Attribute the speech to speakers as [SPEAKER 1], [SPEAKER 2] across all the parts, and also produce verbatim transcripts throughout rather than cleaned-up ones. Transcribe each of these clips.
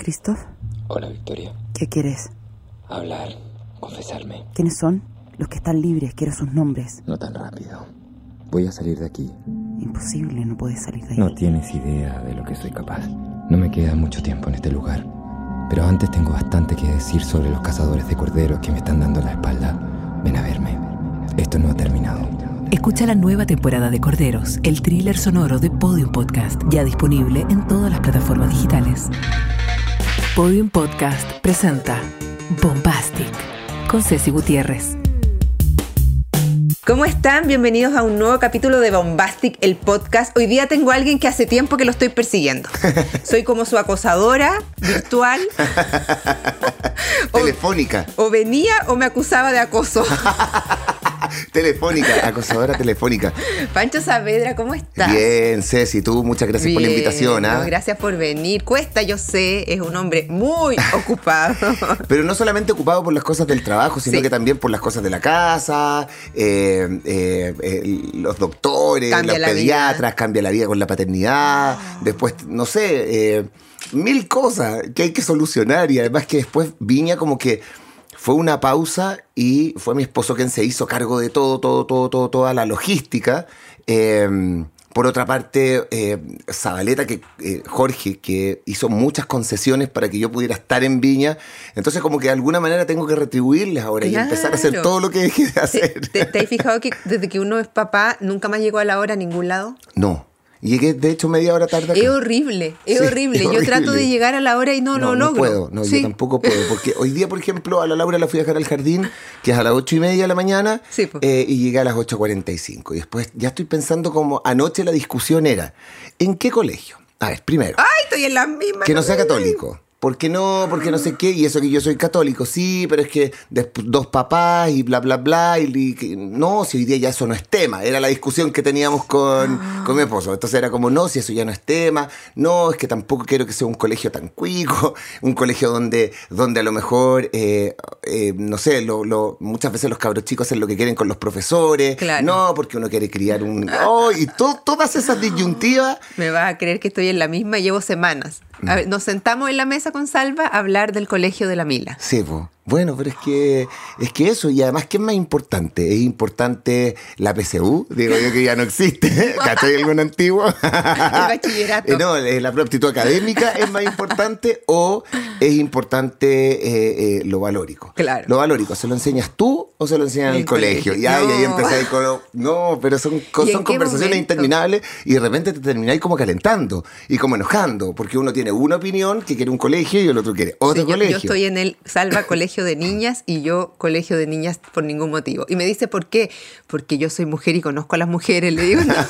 [SPEAKER 1] Christoph.
[SPEAKER 2] Hola, Victoria.
[SPEAKER 1] ¿Qué quieres?
[SPEAKER 2] Hablar, confesarme.
[SPEAKER 1] ¿Quiénes son? Los que están libres, quiero sus nombres.
[SPEAKER 2] No tan rápido. Voy a salir de aquí.
[SPEAKER 1] Imposible, no puedes salir de ahí.
[SPEAKER 2] No tienes idea de lo que soy capaz. No me queda mucho tiempo en este lugar. Pero antes tengo bastante que decir sobre los cazadores de corderos que me están dando la espalda. Ven a verme. Esto no ha terminado.
[SPEAKER 3] Escucha la nueva temporada de Corderos, el thriller sonoro de Podium Podcast, ya disponible en todas las plataformas digitales. Podium Podcast presenta Bombastic, con Ceci Gutiérrez.
[SPEAKER 4] ¿Cómo están? Bienvenidos a un nuevo capítulo de Bombastic, el podcast. Hoy día tengo a alguien que hace tiempo que lo estoy persiguiendo. Soy como su acosadora virtual.
[SPEAKER 5] Telefónica.
[SPEAKER 4] O, o venía o me acusaba de acoso.
[SPEAKER 5] Telefónica, acosadora telefónica.
[SPEAKER 4] Pancho Saavedra, ¿cómo estás?
[SPEAKER 5] Bien, Ceci, tú, muchas gracias
[SPEAKER 4] Bien,
[SPEAKER 5] por la invitación. ¿eh?
[SPEAKER 4] No, gracias por venir. Cuesta, yo sé, es un hombre muy ocupado.
[SPEAKER 5] Pero no solamente ocupado por las cosas del trabajo, sino sí. que también por las cosas de la casa, eh, eh, eh, los doctores, cambia los pediatras, vida. Cambia la vida con la paternidad. Oh. Después, no sé, eh, mil cosas que hay que solucionar. Y además que después Viña como que fue una pausa y fue mi esposo quien se hizo cargo de todo, todo, todo, todo, toda la logística. Eh, por otra parte, eh, Zabaleta, que, eh, Jorge, que hizo muchas concesiones para que yo pudiera estar en Viña. Entonces como que de alguna manera tengo que retribuirles ahora claro. y empezar a hacer todo lo que dejé de hacer.
[SPEAKER 4] ¿Te, te, te has fijado que desde que uno es papá nunca más llegó a la hora a ningún lado?
[SPEAKER 5] No. Llegué, de hecho, media hora tarde acá.
[SPEAKER 4] Es horrible, es, sí, horrible. es horrible. Yo trato de llegar a la hora y no, no lo
[SPEAKER 5] no
[SPEAKER 4] logro.
[SPEAKER 5] No puedo, no, sí. yo tampoco puedo. Porque hoy día, por ejemplo, a la Laura la fui a dejar al jardín, que es a las ocho y media de la mañana, sí, pues. eh, y llegué a las ocho cuarenta y cinco. Y después ya estoy pensando como anoche la discusión era, ¿en qué colegio? A ver, primero.
[SPEAKER 4] ¡Ay, estoy en la misma!
[SPEAKER 5] Que no sea católico. ¿Por qué no? Porque no sé qué, y eso que yo soy católico, sí, pero es que dos papás y bla, bla, bla, y, y no, si hoy día ya eso no es tema, era la discusión que teníamos con, ah. con mi esposo, entonces era como, no, si eso ya no es tema, no, es que tampoco quiero que sea un colegio tan cuico, un colegio donde, donde a lo mejor, eh, eh, no sé, lo, lo, muchas veces los cabros chicos hacen lo que quieren con los profesores, claro. no, porque uno quiere criar un... Oh, y to, todas esas disyuntivas...
[SPEAKER 4] Me vas a creer que estoy en la misma, llevo semanas. A ver, nos sentamos en la mesa con Salva a hablar del colegio de la Mila.
[SPEAKER 5] Sí, pues. Bueno, pero es que es que eso, y además, ¿qué es más importante? ¿Es importante la P C U? Digo yo que ya no existe, ¿cachai? ¿Algún antiguo?
[SPEAKER 4] El bachillerato.
[SPEAKER 5] No, la aptitud académica es más importante o es importante eh, eh, lo valórico.
[SPEAKER 4] Claro.
[SPEAKER 5] Lo valórico, ¿se lo enseñas tú o se lo enseñan en el, el colegio? Y ahí, no. ahí empecé con... No, pero son, son conversaciones momento? interminables y de repente te termináis como calentando y como enojando, porque uno tiene una opinión que quiere un colegio y el otro quiere otro
[SPEAKER 4] sí,
[SPEAKER 5] colegio.
[SPEAKER 4] Yo, yo estoy en el Salva Colegio de niñas y yo colegio de niñas por ningún motivo. Y me dice, ¿por qué? Porque yo soy mujer y conozco a las mujeres. Le digo, no.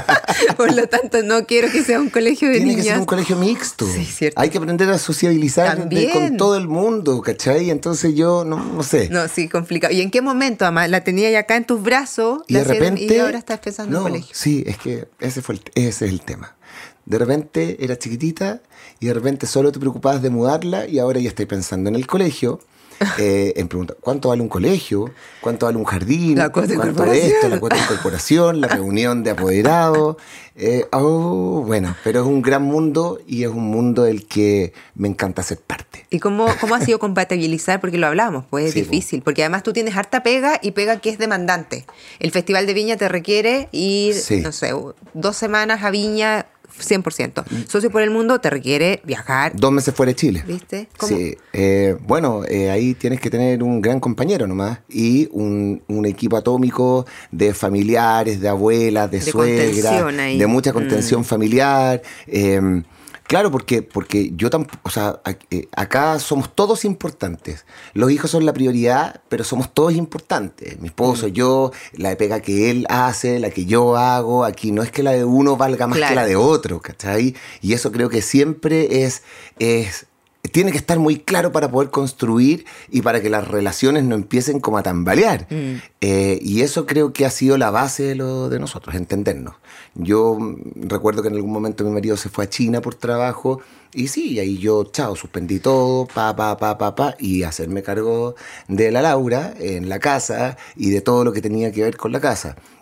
[SPEAKER 4] Por lo tanto, no quiero que sea un colegio de
[SPEAKER 5] Tiene
[SPEAKER 4] niñas.
[SPEAKER 5] Tiene que ser un colegio mixto.
[SPEAKER 4] Sí, cierto.
[SPEAKER 5] Hay que aprender a sociabilizar de, con todo el mundo, ¿cachai? Entonces yo, no, no sé.
[SPEAKER 4] No, sí, complicado. ¿Y en qué momento, además? La tenía ya acá en tus brazos
[SPEAKER 5] y de repente...
[SPEAKER 4] Y ahora estás pensando
[SPEAKER 5] no,
[SPEAKER 4] en colegio.
[SPEAKER 5] Sí, es que ese, fue el, ese es el tema. De repente era chiquitita y de repente solo te preocupabas de mudarla y ahora ya estoy pensando en el colegio. Eh, en pregunta, ¿cuánto vale un colegio? ¿Cuánto vale un jardín?
[SPEAKER 4] La cuota de
[SPEAKER 5] ¿Cuánto de esto? La cuota de incorporación, la reunión de apoderados. Eh, oh, bueno, pero es un gran mundo y es un mundo del que me encanta ser parte.
[SPEAKER 4] ¿Y cómo, cómo ha sido compatibilizar? Porque lo hablábamos, pues es
[SPEAKER 5] sí,
[SPEAKER 4] difícil, porque además tú tienes harta pega y pega que es demandante. El Festival de Viña te requiere ir, sí. no sé, dos semanas a Viña... cien por ciento. Socio por el Mundo te requiere viajar.
[SPEAKER 5] Dos meses fuera de Chile.
[SPEAKER 4] ¿Viste? ¿Cómo?
[SPEAKER 5] Sí. Eh, bueno, eh, ahí tienes que tener un gran compañero nomás y un, un equipo atómico de familiares, de abuelas, de, de suegras, de mucha contención mm. familiar. Eh, Claro, porque, porque yo tampoco, o sea, acá somos todos importantes. Los hijos son la prioridad, pero somos todos importantes. Mi esposo, mm. yo, la pega que él hace, la que yo hago, aquí no es que la de uno valga más claro. que la de otro, ¿cachai? Y eso creo que siempre es, es tiene que estar muy claro para poder construir y para que las relaciones no empiecen como a tambalear. Mm. Eh, y eso creo que ha sido la base de lo de nosotros, entendernos. Yo recuerdo que en algún momento mi marido se fue a China por trabajo y sí, ahí yo, chao, suspendí todo, pa, pa, pa, pa, pa, y hacerme cargo de la Laura en la casa y de todo lo que tenía que ver con la casa.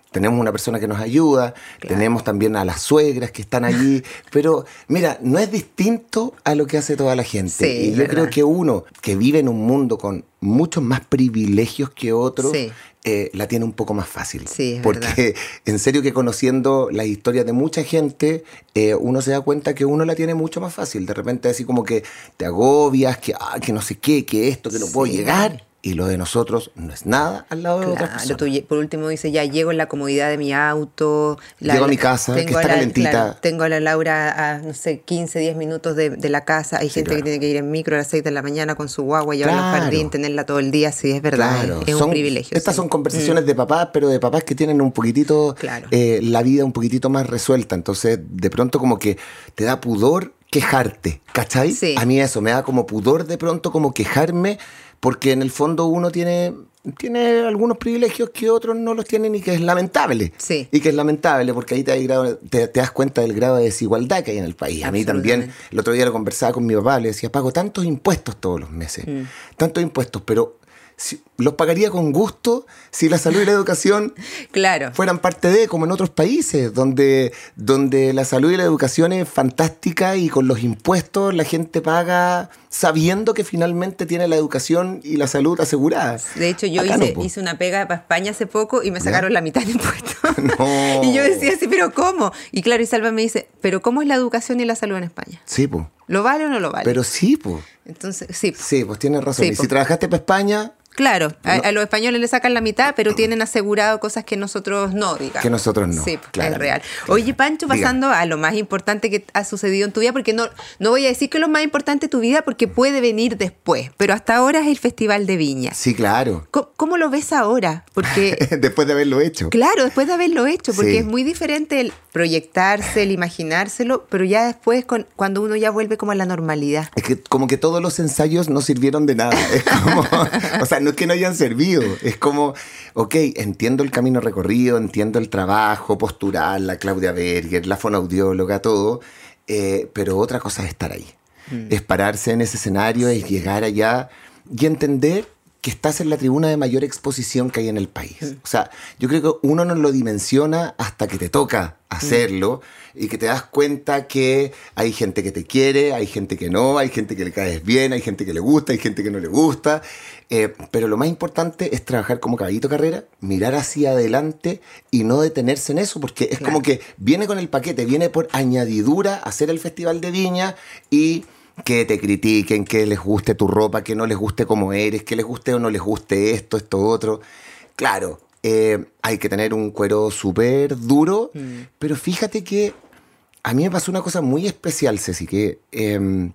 [SPEAKER 5] tenemos una persona que nos ayuda, claro. tenemos también a las suegras que están allí, pero mira, no es distinto a lo que hace toda la gente.
[SPEAKER 4] Sí,
[SPEAKER 5] y yo
[SPEAKER 4] verdad.
[SPEAKER 5] creo que uno que vive en un mundo con muchos más privilegios que otros,
[SPEAKER 4] sí.
[SPEAKER 5] eh, la tiene un poco más fácil.
[SPEAKER 4] Sí, es
[SPEAKER 5] Porque
[SPEAKER 4] verdad.
[SPEAKER 5] en serio que conociendo las historias de mucha gente, eh, uno se da cuenta que uno la tiene mucho más fácil. De repente así como que te agobias, que, ah, que no sé qué, que esto, que no
[SPEAKER 4] sí.
[SPEAKER 5] puedo llegar. Y lo de nosotros no es nada al lado
[SPEAKER 4] Claro,
[SPEAKER 5] de otras personas.
[SPEAKER 4] tú, por último dice, ya llego en la comodidad de mi auto. La,
[SPEAKER 5] Llego a mi casa, que está
[SPEAKER 4] a la,
[SPEAKER 5] calentita.
[SPEAKER 4] Claro, tengo a la Laura a, no sé, quince, diez minutos de, de la casa. Hay
[SPEAKER 5] Sí,
[SPEAKER 4] gente
[SPEAKER 5] claro.
[SPEAKER 4] que tiene que ir en micro a las seis de la mañana con su guagua, llevarla
[SPEAKER 5] Claro.
[SPEAKER 4] al jardín, tenerla todo el día. Sí, es verdad,
[SPEAKER 5] Claro.
[SPEAKER 4] es, es
[SPEAKER 5] son,
[SPEAKER 4] un privilegio.
[SPEAKER 5] Estas
[SPEAKER 4] sí.
[SPEAKER 5] son conversaciones
[SPEAKER 4] mm.
[SPEAKER 5] de papás, pero de papás que tienen un poquitito
[SPEAKER 4] Claro.
[SPEAKER 5] eh, la vida un poquitito más resuelta. Entonces, de pronto como que te da pudor quejarte, ¿cachai?
[SPEAKER 4] Sí.
[SPEAKER 5] A mí eso, me da como pudor de pronto como quejarme, porque en el fondo uno tiene, tiene algunos privilegios que otros no los tienen y que es lamentable.
[SPEAKER 4] Sí.
[SPEAKER 5] Y que es lamentable porque ahí te, hay grado, te, te das cuenta del grado de desigualdad que hay en el país. A mí también, el otro día lo conversaba con mi papá, le decía, pago tantos impuestos todos los meses, mm. tantos impuestos, pero si, los pagaría con gusto si la salud y la educación
[SPEAKER 4] claro.
[SPEAKER 5] fueran parte de, como en otros países, donde, donde la salud y la educación es fantástica y con los impuestos la gente paga sabiendo que finalmente tiene la educación y la salud aseguradas.
[SPEAKER 4] De hecho, yo hice, no, hice una pega para España hace poco y me sacaron ¿Ya? la mitad de impuestos.
[SPEAKER 5] No.
[SPEAKER 4] Y yo decía así, ¿pero cómo? Y claro, y Salva me dice, ¿pero cómo es la educación y la salud en España?
[SPEAKER 5] Sí, pues.
[SPEAKER 4] ¿Lo vale o no lo vale?
[SPEAKER 5] Pero sí, pues.
[SPEAKER 4] Entonces, sí. Po.
[SPEAKER 5] Sí, pues tienes razón.
[SPEAKER 4] Sí,
[SPEAKER 5] y
[SPEAKER 4] po.
[SPEAKER 5] si trabajaste para España...
[SPEAKER 4] Claro, a,
[SPEAKER 5] no.
[SPEAKER 4] a los españoles le sacan la mitad, pero tienen asegurado cosas que nosotros no, digamos.
[SPEAKER 5] Que nosotros no.
[SPEAKER 4] Sí,
[SPEAKER 5] claro,
[SPEAKER 4] es real.
[SPEAKER 5] Claro.
[SPEAKER 4] Oye, Pancho, pasando Diga. a lo más importante que ha sucedido en tu vida, porque no, no voy a decir que es lo más importante de tu vida, porque puede venir después, pero hasta ahora es el Festival de Viña.
[SPEAKER 5] Sí, claro.
[SPEAKER 4] ¿Cómo, cómo lo ves ahora? Porque
[SPEAKER 5] después de haberlo hecho.
[SPEAKER 4] Claro, después de haberlo hecho, porque
[SPEAKER 5] sí.
[SPEAKER 4] es muy diferente el proyectarse, el imaginárselo, pero ya después, con, cuando uno ya vuelve como a la normalidad.
[SPEAKER 5] Es que como que todos los ensayos no sirvieron de nada. Es como, o sea, no es que no hayan servido. Es como, ok, entiendo el camino recorrido, entiendo el trabajo postural, la Claudia Berger, la fonoaudióloga, todo, eh, pero otra cosa es estar ahí. Mm. Es pararse en ese escenario, sí. es llegar allá y entender que estás en la tribuna de mayor exposición que hay en el país. Mm. O sea, yo creo que uno no lo dimensiona hasta que te toca hacerlo mm. y que te das cuenta que hay gente que te quiere, hay gente que no, hay gente que le caes bien, hay gente que le gusta, hay gente que no le gusta. Eh, pero lo más importante es trabajar como caballito carrera, mirar hacia adelante y no detenerse en eso, porque es claro. como que viene con el paquete, viene por añadidura a hacer el Festival de Viña y que te critiquen, que les guste tu ropa, que no les guste cómo eres, que les guste o no les guste esto, esto, otro. Claro, eh, hay que tener un cuero súper duro, mm. pero fíjate que a mí me pasó una cosa muy especial, Ceci, que... Eh,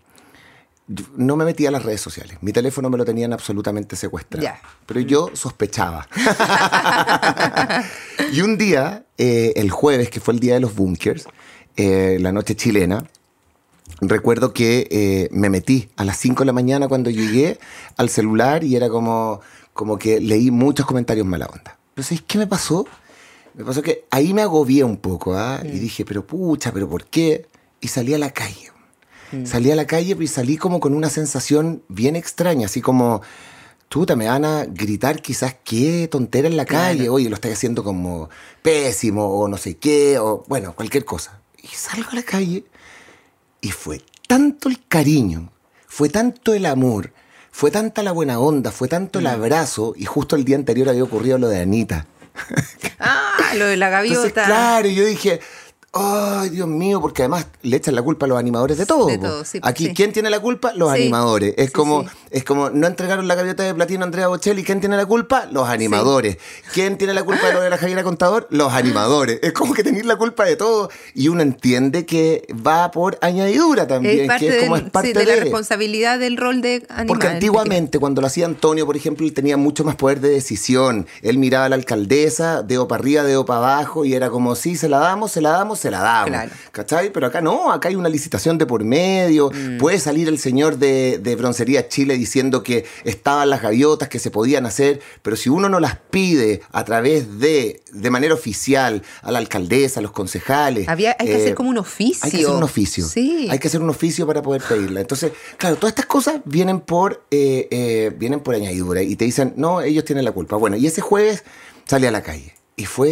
[SPEAKER 5] no me metía a las redes sociales. Mi teléfono me lo tenían absolutamente secuestrado. Yeah. Pero yo sospechaba. Y un día, eh, el jueves, que fue el día de los bunkers, eh, la noche chilena, recuerdo que eh, me metí a las cinco de la mañana cuando llegué al celular y era como, como que leí muchos comentarios mala onda. Pero ¿sabes qué me pasó? Me pasó que ahí me agobié un poco, ¿ah? Mm. Y dije, pero pucha, ¿pero por qué? Y salí a la calle. Salí a la calle y salí como con una sensación bien extraña, así como, chuta, me van a gritar quizás qué tontera en la calle, claro. oye, lo estoy haciendo como pésimo o no sé qué, o bueno, cualquier cosa. Y salgo a la calle y fue tanto el cariño, fue tanto el amor, fue tanta la buena onda, fue tanto mm. el abrazo, y justo el día anterior había ocurrido lo de Anita.
[SPEAKER 4] Ah, lo de la gaviota.
[SPEAKER 5] Entonces, claro, yo dije... Ay, Dios mío, porque además le echan la culpa a los animadores de todo.
[SPEAKER 4] De todo sí,
[SPEAKER 5] Aquí,
[SPEAKER 4] sí.
[SPEAKER 5] ¿quién tiene la culpa? Los sí. animadores. Es, sí, como, sí. es como, no entregaron la gaviota de platino a Andrea Bocelli. ¿Quién tiene la culpa? Los animadores. Sí. ¿Quién tiene la culpa de lo de la Javiera Contador? Los animadores. Es como que tenéis la culpa de todo. Y uno entiende que va por añadidura también.
[SPEAKER 4] Es parte,
[SPEAKER 5] que es como
[SPEAKER 4] del,
[SPEAKER 5] es parte
[SPEAKER 4] sí, de,
[SPEAKER 5] de
[SPEAKER 4] la responsabilidad del rol de animal.
[SPEAKER 5] Porque antiguamente, cuando lo hacía Antonio, por ejemplo, él tenía mucho más poder de decisión. Él miraba a la alcaldesa, dedo para arriba, dedo para abajo, y era como, sí, se la damos, se la damos, se la damos. Claro. ¿Cachai? Pero acá no, acá hay una licitación de por medio, mm. puede salir el señor de, de Broncería Chile diciendo que estaban las gaviotas, que se podían hacer, pero si uno no las pide a través de, de manera oficial, a la alcaldesa, a los concejales...
[SPEAKER 4] Había, hay que eh, hacer como un oficio.
[SPEAKER 5] Hay que hacer un oficio.
[SPEAKER 4] Sí.
[SPEAKER 5] Hay que hacer un oficio para poder pedirla. Entonces, claro, todas estas cosas vienen por, eh, eh, vienen por añadidura y te dicen, no, ellos tienen la culpa. Bueno, y ese jueves salí a la calle y fue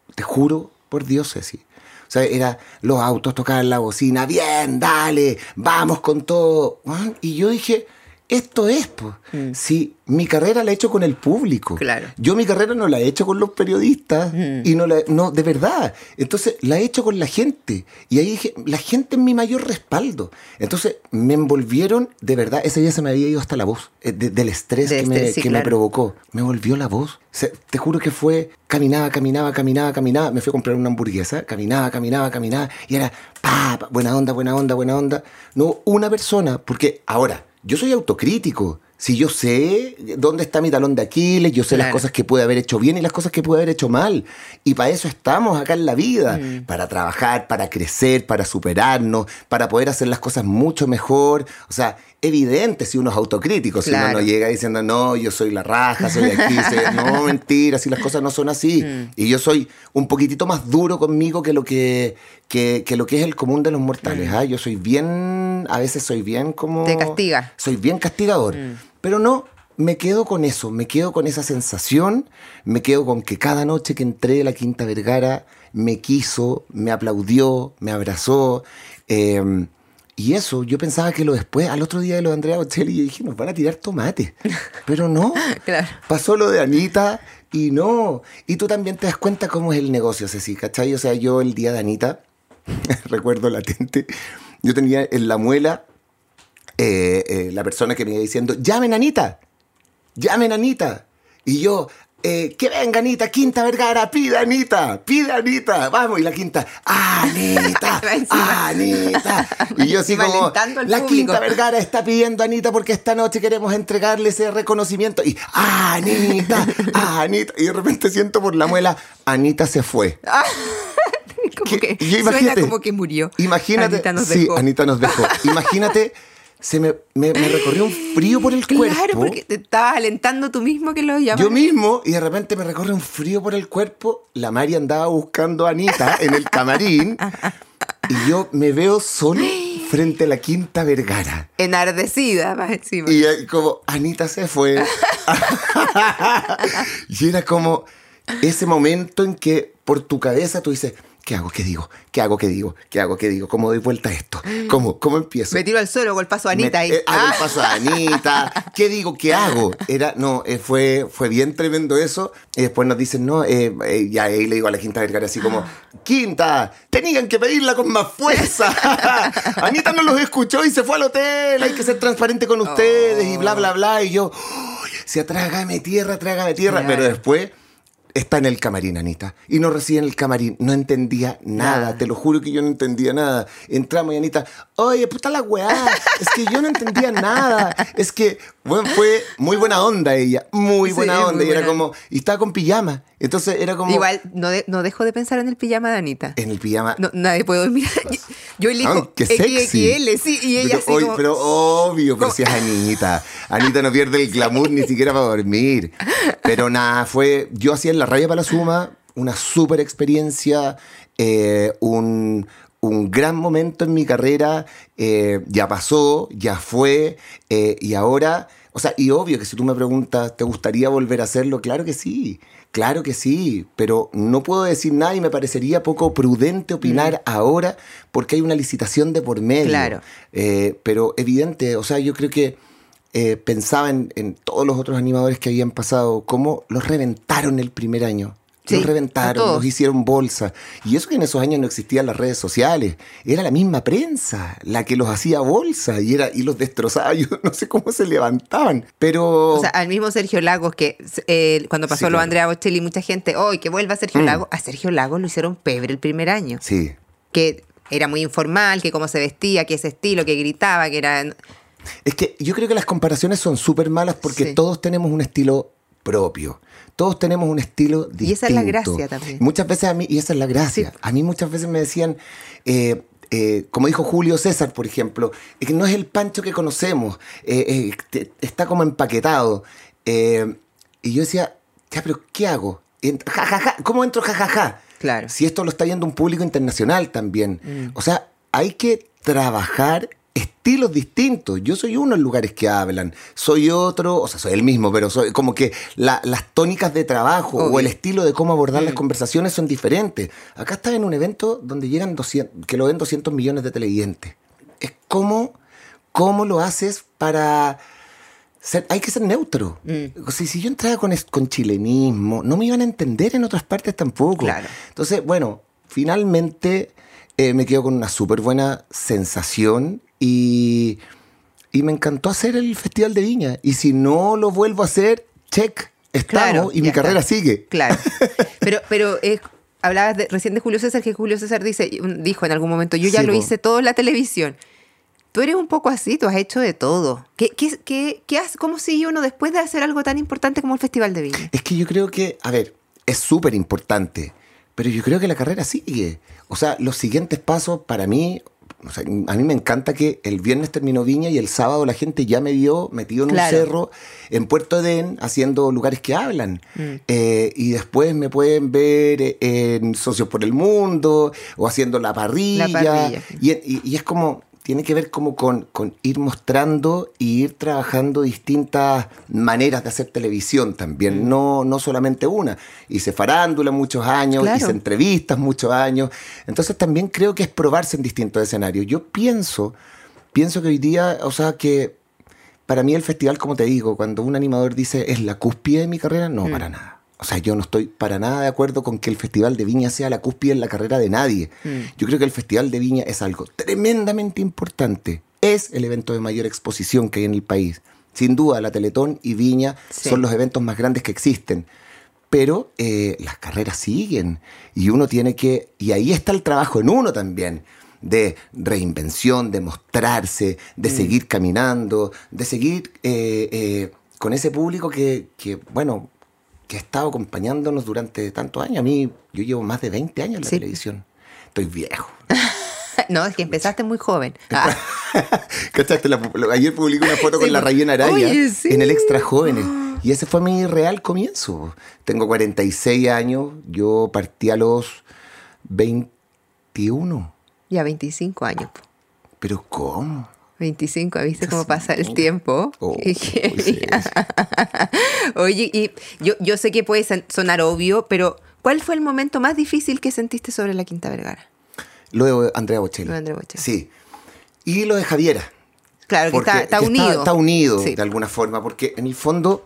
[SPEAKER 5] te juro por Dios, Ceci. O sea, era los autos tocaban la bocina, bien, dale, vamos con todo. Y yo dije, esto es, pues. Mm. Si mi carrera la he hecho con el público.
[SPEAKER 4] Claro.
[SPEAKER 5] Yo mi carrera no la he hecho con los periodistas. Mm. Y no la, no, de verdad. Entonces la he hecho con la gente. Y ahí dije, la gente es mi mayor respaldo. Entonces me envolvieron, de verdad, ese día se me había ido hasta la voz. De, del estrés de que, este, me, sí, que claro. me provocó. Me volvió la voz. O sea, te juro que fue, caminaba, caminaba, caminaba, caminaba. Me fui a comprar una hamburguesa. Caminaba, caminaba, caminaba. Y era, pa, pa, buena onda, buena onda, buena onda. No, una persona, porque ahora... Yo soy autocrítico. Si yo sé dónde está mi talón de Aquiles, yo sé claro. las cosas que pude haber hecho bien y las cosas que pude haber hecho mal. Y para eso estamos acá en la vida. Mm. Para trabajar, para crecer, para superarnos, para poder hacer las cosas mucho mejor. O sea, evidente si uno es autocrítico. Si claro. uno no llega diciendo, no, yo soy la raja, soy aquí. soy... No, mentira, si las cosas no son así. Mm. Y yo soy un poquitito más duro conmigo que lo que, que, que, lo que es el común de los mortales. Mm. ¿ah? Yo soy bien, a veces soy bien como...
[SPEAKER 4] Te castiga.
[SPEAKER 5] Soy bien castigador. Mm. Pero no, me quedo con eso, me quedo con esa sensación, me quedo con que cada noche que entré a la Quinta Vergara me quiso, me aplaudió, me abrazó. Eh, y eso, yo pensaba que lo después, al otro día de lo de Andrea Bocelli, yo dije, nos van a tirar tomates. Pero no,
[SPEAKER 4] claro.
[SPEAKER 5] pasó lo de Anita y no. Y tú también te das cuenta cómo es el negocio, Ceci, ¿cachai? O sea, yo el día de Anita, recuerdo latente, yo tenía en la muela... Eh, eh, la persona que me iba diciendo, llamen a Anita, llamen a Anita. Y yo, eh, que venga Anita, Quinta Vergara, pide a Anita, pide a Anita, vamos. Y la Quinta, Anita, Anita. Y yo así como, la Quinta Vergara está pidiendo a Anita porque esta noche queremos entregarle ese reconocimiento. Y Anita, Anita. Y de repente siento por la muela, Anita se fue.
[SPEAKER 4] Como que, que suena como que murió.
[SPEAKER 5] Imagínate,
[SPEAKER 4] Anita nos
[SPEAKER 5] sí,
[SPEAKER 4] dejó.
[SPEAKER 5] Anita nos dejó. Imagínate, se me, me, me recorrió un frío por el
[SPEAKER 4] claro,
[SPEAKER 5] cuerpo.
[SPEAKER 4] Claro, porque te estabas alentando tú mismo que lo llamas.
[SPEAKER 5] Yo mismo, y de repente me recorre un frío por el cuerpo. La Mari andaba buscando a Anita en el camarín. Y yo me veo solo frente a la Quinta Vergara.
[SPEAKER 4] Enardecida, más encima.
[SPEAKER 5] Y como, Anita se fue. Y era como ese momento en que por tu cabeza tú dices... ¿Qué hago? ¿Qué digo? ¿Qué hago? ¿Qué digo? ¿Qué hago? ¿Qué digo? ¿Cómo doy vuelta a esto? ¿Cómo? ¿Cómo empiezo?
[SPEAKER 4] Me tiro al suelo, hago el paso a Anita.
[SPEAKER 5] Me,
[SPEAKER 4] ahí.
[SPEAKER 5] Eh, hago ah. el paso a Anita. ¿Qué digo? ¿Qué hago? Era, no, eh, fue, fue bien tremendo eso. Y después nos dicen, no, eh, eh, ya ahí le digo a la Quinta Vergara así como, Quinta, tenían que pedirla con más fuerza. Anita no los escuchó y se fue al hotel. Hay que ser transparente con ustedes oh. y bla, bla, bla. Y yo, oh, se trágame tierra, trágame tierra. Claro. Pero después... Está en el camarín, Anita. Y nos recibe en el camarín. No entendía nada. nada. Te lo juro que yo no entendía nada. Entramos y Anita, oye, puta la weá. Es que yo no entendía nada. Es que, bueno, fue muy buena onda ella. Muy buena sí, onda. Muy y buena. Era como, y estaba con pijama. Entonces era como...
[SPEAKER 4] Igual, no, de, no dejo de pensar en el pijama de Anita.
[SPEAKER 5] En el pijama...
[SPEAKER 4] No, nadie puede dormir. Yo elijo
[SPEAKER 5] oh, qué sexy.
[SPEAKER 4] X X L, sí. Y ella
[SPEAKER 5] pero,
[SPEAKER 4] así
[SPEAKER 5] hoy,
[SPEAKER 4] como...
[SPEAKER 5] pero obvio, pero si es Anita. Anita no pierde el glamour ni siquiera para dormir. Pero nada, fue... Yo hacía en la Raya para la Suma una súper experiencia, eh, un... un gran momento en mi carrera, eh, ya pasó, ya fue, eh, y ahora, o sea, y obvio que si tú me preguntas, ¿te gustaría volver a hacerlo? Claro que sí, claro que sí, pero no puedo decir nada y me parecería poco prudente opinar mm. ahora porque hay una licitación de por medio.
[SPEAKER 4] Claro.
[SPEAKER 5] Eh, pero evidente, o sea, yo creo que eh, pensaba en, en todos los otros animadores que habían pasado, cómo los reventaron el primer año. Sí, los reventaron, los hicieron bolsa. Y eso que en esos años no existían las redes sociales. Era la misma prensa la que los hacía bolsa y, era, y los destrozaba. Yo no sé cómo se levantaban. Pero...
[SPEAKER 4] O sea, al mismo Sergio Lagos, que eh, cuando pasó sí, lo claro. Andrea Bocelli, mucha gente, hoy oh, que vuelva Sergio mm. Lagos. A Sergio Lagos lo hicieron pebre el primer año.
[SPEAKER 5] Sí.
[SPEAKER 4] Que era muy informal, que cómo se vestía, que ese estilo, que gritaba, que era...
[SPEAKER 5] Es que yo creo que las comparaciones son súper malas porque sí. todos tenemos un estilo propio. Todos tenemos un estilo distinto.
[SPEAKER 4] Y esa es la gracia también.
[SPEAKER 5] Muchas veces a mí, y esa es la gracia. Sí. A mí muchas veces me decían, eh, eh, como dijo Julio César, por ejemplo, es que no es el Pancho que conocemos, eh, eh, te, está como empaquetado. Eh, y yo decía, ya, pero ¿qué hago? Ja, ja, ja. ¿Cómo entro jajaja? Ja, ja?
[SPEAKER 4] Claro.
[SPEAKER 5] Si esto lo está viendo un público internacional también. Mm. O sea, hay que trabajar estilos distintos. Yo soy uno en lugares que hablan, soy otro, o sea, soy el mismo, pero soy como que la, las tónicas de trabajo Obvio. o el estilo de cómo abordar mm. las conversaciones son diferentes. Acá estás en un evento donde llegan doscientos, que lo ven doscientos millones de televidentes. Es como, ¿cómo lo haces para... Ser, hay que ser neutro. Mm. O sea, si yo entraba con, con chilenismo, no me iban a entender en otras partes tampoco.
[SPEAKER 4] Claro.
[SPEAKER 5] Entonces, bueno, finalmente eh, me quedo con una súper buena sensación y, y me encantó hacer el Festival de Viña. Y si no lo vuelvo a hacer, check, estamos claro, y mi está. carrera sigue.
[SPEAKER 4] Claro. Pero, pero eh, hablabas de, recién de Julio César, que Julio César dice, dijo en algún momento, yo ya sí, lo po. hice todo en la televisión. Tú eres un poco así, tú has hecho de todo. ¿Qué, qué, qué, qué hace, ¿Cómo sigue uno después de hacer algo tan importante como el Festival de Viña?
[SPEAKER 5] Es que yo creo que, a ver, es súper importante, pero yo creo que la carrera sigue. O sea, los siguientes pasos para mí, o sea, a mí me encanta que el viernes terminó Viña y el sábado la gente ya me vio metido en claro. un cerro en Puerto Edén haciendo lugares que hablan. Mm. Eh, y después me pueden ver en Socios por el Mundo o haciendo La Parrilla. La parrilla. Y, y, y es como... Tiene que ver como con, con ir mostrando y ir trabajando distintas maneras de hacer televisión también, mm. no, no solamente una. Hice farándula muchos años, claro. hice entrevistas muchos años. Entonces también creo que es probarse en distintos escenarios. Yo pienso, pienso que hoy día, o sea, que para mí el festival, como te digo, cuando un animador dice es la cúspide de mi carrera, no, mm. para nada. O sea, yo no estoy para nada de acuerdo con que el Festival de Viña sea la cúspide en la carrera de nadie. Mm. Yo creo que el Festival de Viña es algo tremendamente importante. Es el evento de mayor exposición que hay en el país. Sin duda, la Teletón y Viña sí. son los eventos más grandes que existen. Pero eh, las carreras siguen. Y uno tiene que... Y ahí está el trabajo en uno también. De reinvención, de mostrarse, de mm. seguir caminando, de seguir eh, eh, con ese público que, que bueno... que ha estado acompañándonos durante tantos años. A mí, yo llevo más de veinte años en la sí. televisión. Estoy viejo.
[SPEAKER 4] No, es que empezaste muy joven. Ah.
[SPEAKER 5] ¿Cachaste? La, ayer publiqué una foto sí. con la Rayena Araya Oye, sí. en el Extra Jóvenes. Y ese fue mi real comienzo. Tengo cuarenta y seis años. Yo partí a los veintiuno.
[SPEAKER 4] Ya veinticinco años.
[SPEAKER 5] ¿Pero cómo?
[SPEAKER 4] veinticinco, ¿viste cómo pasa el tiempo?
[SPEAKER 5] Oh, sí.
[SPEAKER 4] Oye, y yo, yo sé que puede sonar obvio, pero ¿cuál fue el momento más difícil que sentiste sobre la Quinta Vergara?
[SPEAKER 5] Lo de Andrea Bocelli.
[SPEAKER 4] Lo de Andrea Bocelli.
[SPEAKER 5] Sí. Y lo de Javiera.
[SPEAKER 4] Claro, que está, está
[SPEAKER 5] que
[SPEAKER 4] unido.
[SPEAKER 5] Está, está unido,
[SPEAKER 4] sí.
[SPEAKER 5] de alguna forma, porque en el fondo,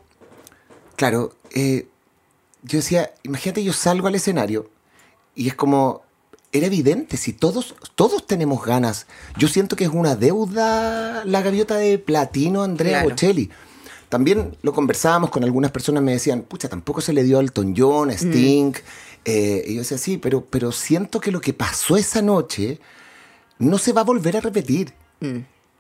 [SPEAKER 5] claro, eh, yo decía, imagínate, yo salgo al escenario y es como... Era evidente, si todos, todos tenemos ganas. Yo siento que es una deuda la gaviota de platino Andrea claro. Bocelli. También lo conversábamos con algunas personas, me decían, pucha, tampoco se le dio a Elton John, a Sting. Mm. Eh, y yo decía, sí, pero, pero siento que lo que pasó esa noche no se va a volver a repetir. Mm.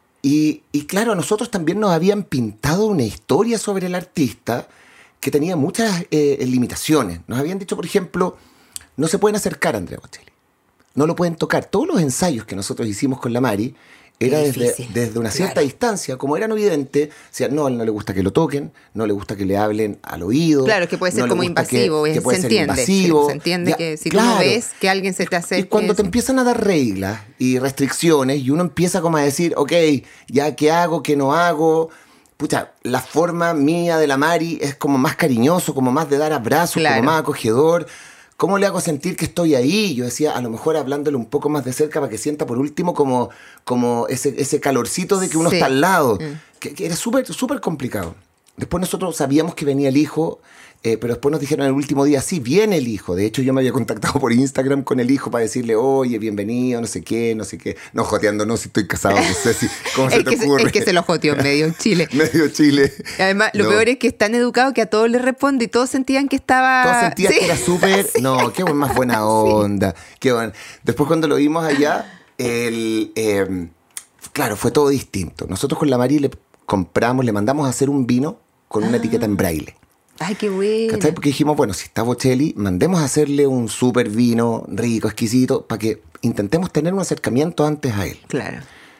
[SPEAKER 5] Y, y claro, a nosotros también nos habían pintado una historia sobre el artista que tenía muchas eh, limitaciones. Nos habían dicho, por ejemplo, no se pueden acercar a Andrea Bocelli. No lo pueden tocar. Todos los ensayos que nosotros hicimos con la Mari era desde, desde una cierta claro. distancia, como era evidente, o sea, no, a él no le gusta que lo toquen, no le gusta que le hablen al oído.
[SPEAKER 4] Claro, que puede ser
[SPEAKER 5] no
[SPEAKER 4] como invasivo,
[SPEAKER 5] que, que puede
[SPEAKER 4] se
[SPEAKER 5] ser
[SPEAKER 4] entiende.
[SPEAKER 5] Invasivo.
[SPEAKER 4] Se, se entiende
[SPEAKER 5] ya,
[SPEAKER 4] que si
[SPEAKER 5] claro.
[SPEAKER 4] tú no ves que alguien se te acerque...
[SPEAKER 5] Y cuando te empiezan a dar reglas y restricciones y uno empieza como a decir, ok, ya qué hago, qué no hago... Pucha, la forma mía de la Mari es como más cariñoso, como más de dar abrazos, claro. como más acogedor... ¿Cómo le hago sentir que estoy ahí? Yo decía, a lo mejor hablándole un poco más de cerca para que sienta por último como, como ese, ese calorcito de que uno sí. está al lado. Mm. Que, que era súper súper complicado. Después nosotros sabíamos que venía el hijo, eh, pero después nos dijeron el último día, sí, viene el hijo. De hecho, yo me había contactado por Instagram con el hijo para decirle, oye, bienvenido, no sé qué, no sé qué. No, joteando, no, si estoy casado, no sé si, ¿cómo se te ocurre?
[SPEAKER 4] Es que se lo joteó medio Chile.
[SPEAKER 5] medio Chile.
[SPEAKER 4] Además, lo
[SPEAKER 5] no.
[SPEAKER 4] peor es que es tan educado que a todos les responde y todos sentían que estaba...
[SPEAKER 5] Todos sentían
[SPEAKER 4] sí.
[SPEAKER 5] que era súper... Sí. No, qué más buena onda. Sí. Qué bueno. Después cuando lo vimos allá, el, eh, claro, fue todo distinto. Nosotros con la Mari le compramos, le mandamos a hacer un vino con una ah. etiqueta en braille.
[SPEAKER 4] Ay, qué bueno.
[SPEAKER 5] ¿Cachai? Porque dijimos, bueno, si está Bocelli, mandemos a hacerle un súper vino rico, exquisito, para que intentemos tener un acercamiento antes a él.
[SPEAKER 4] Claro.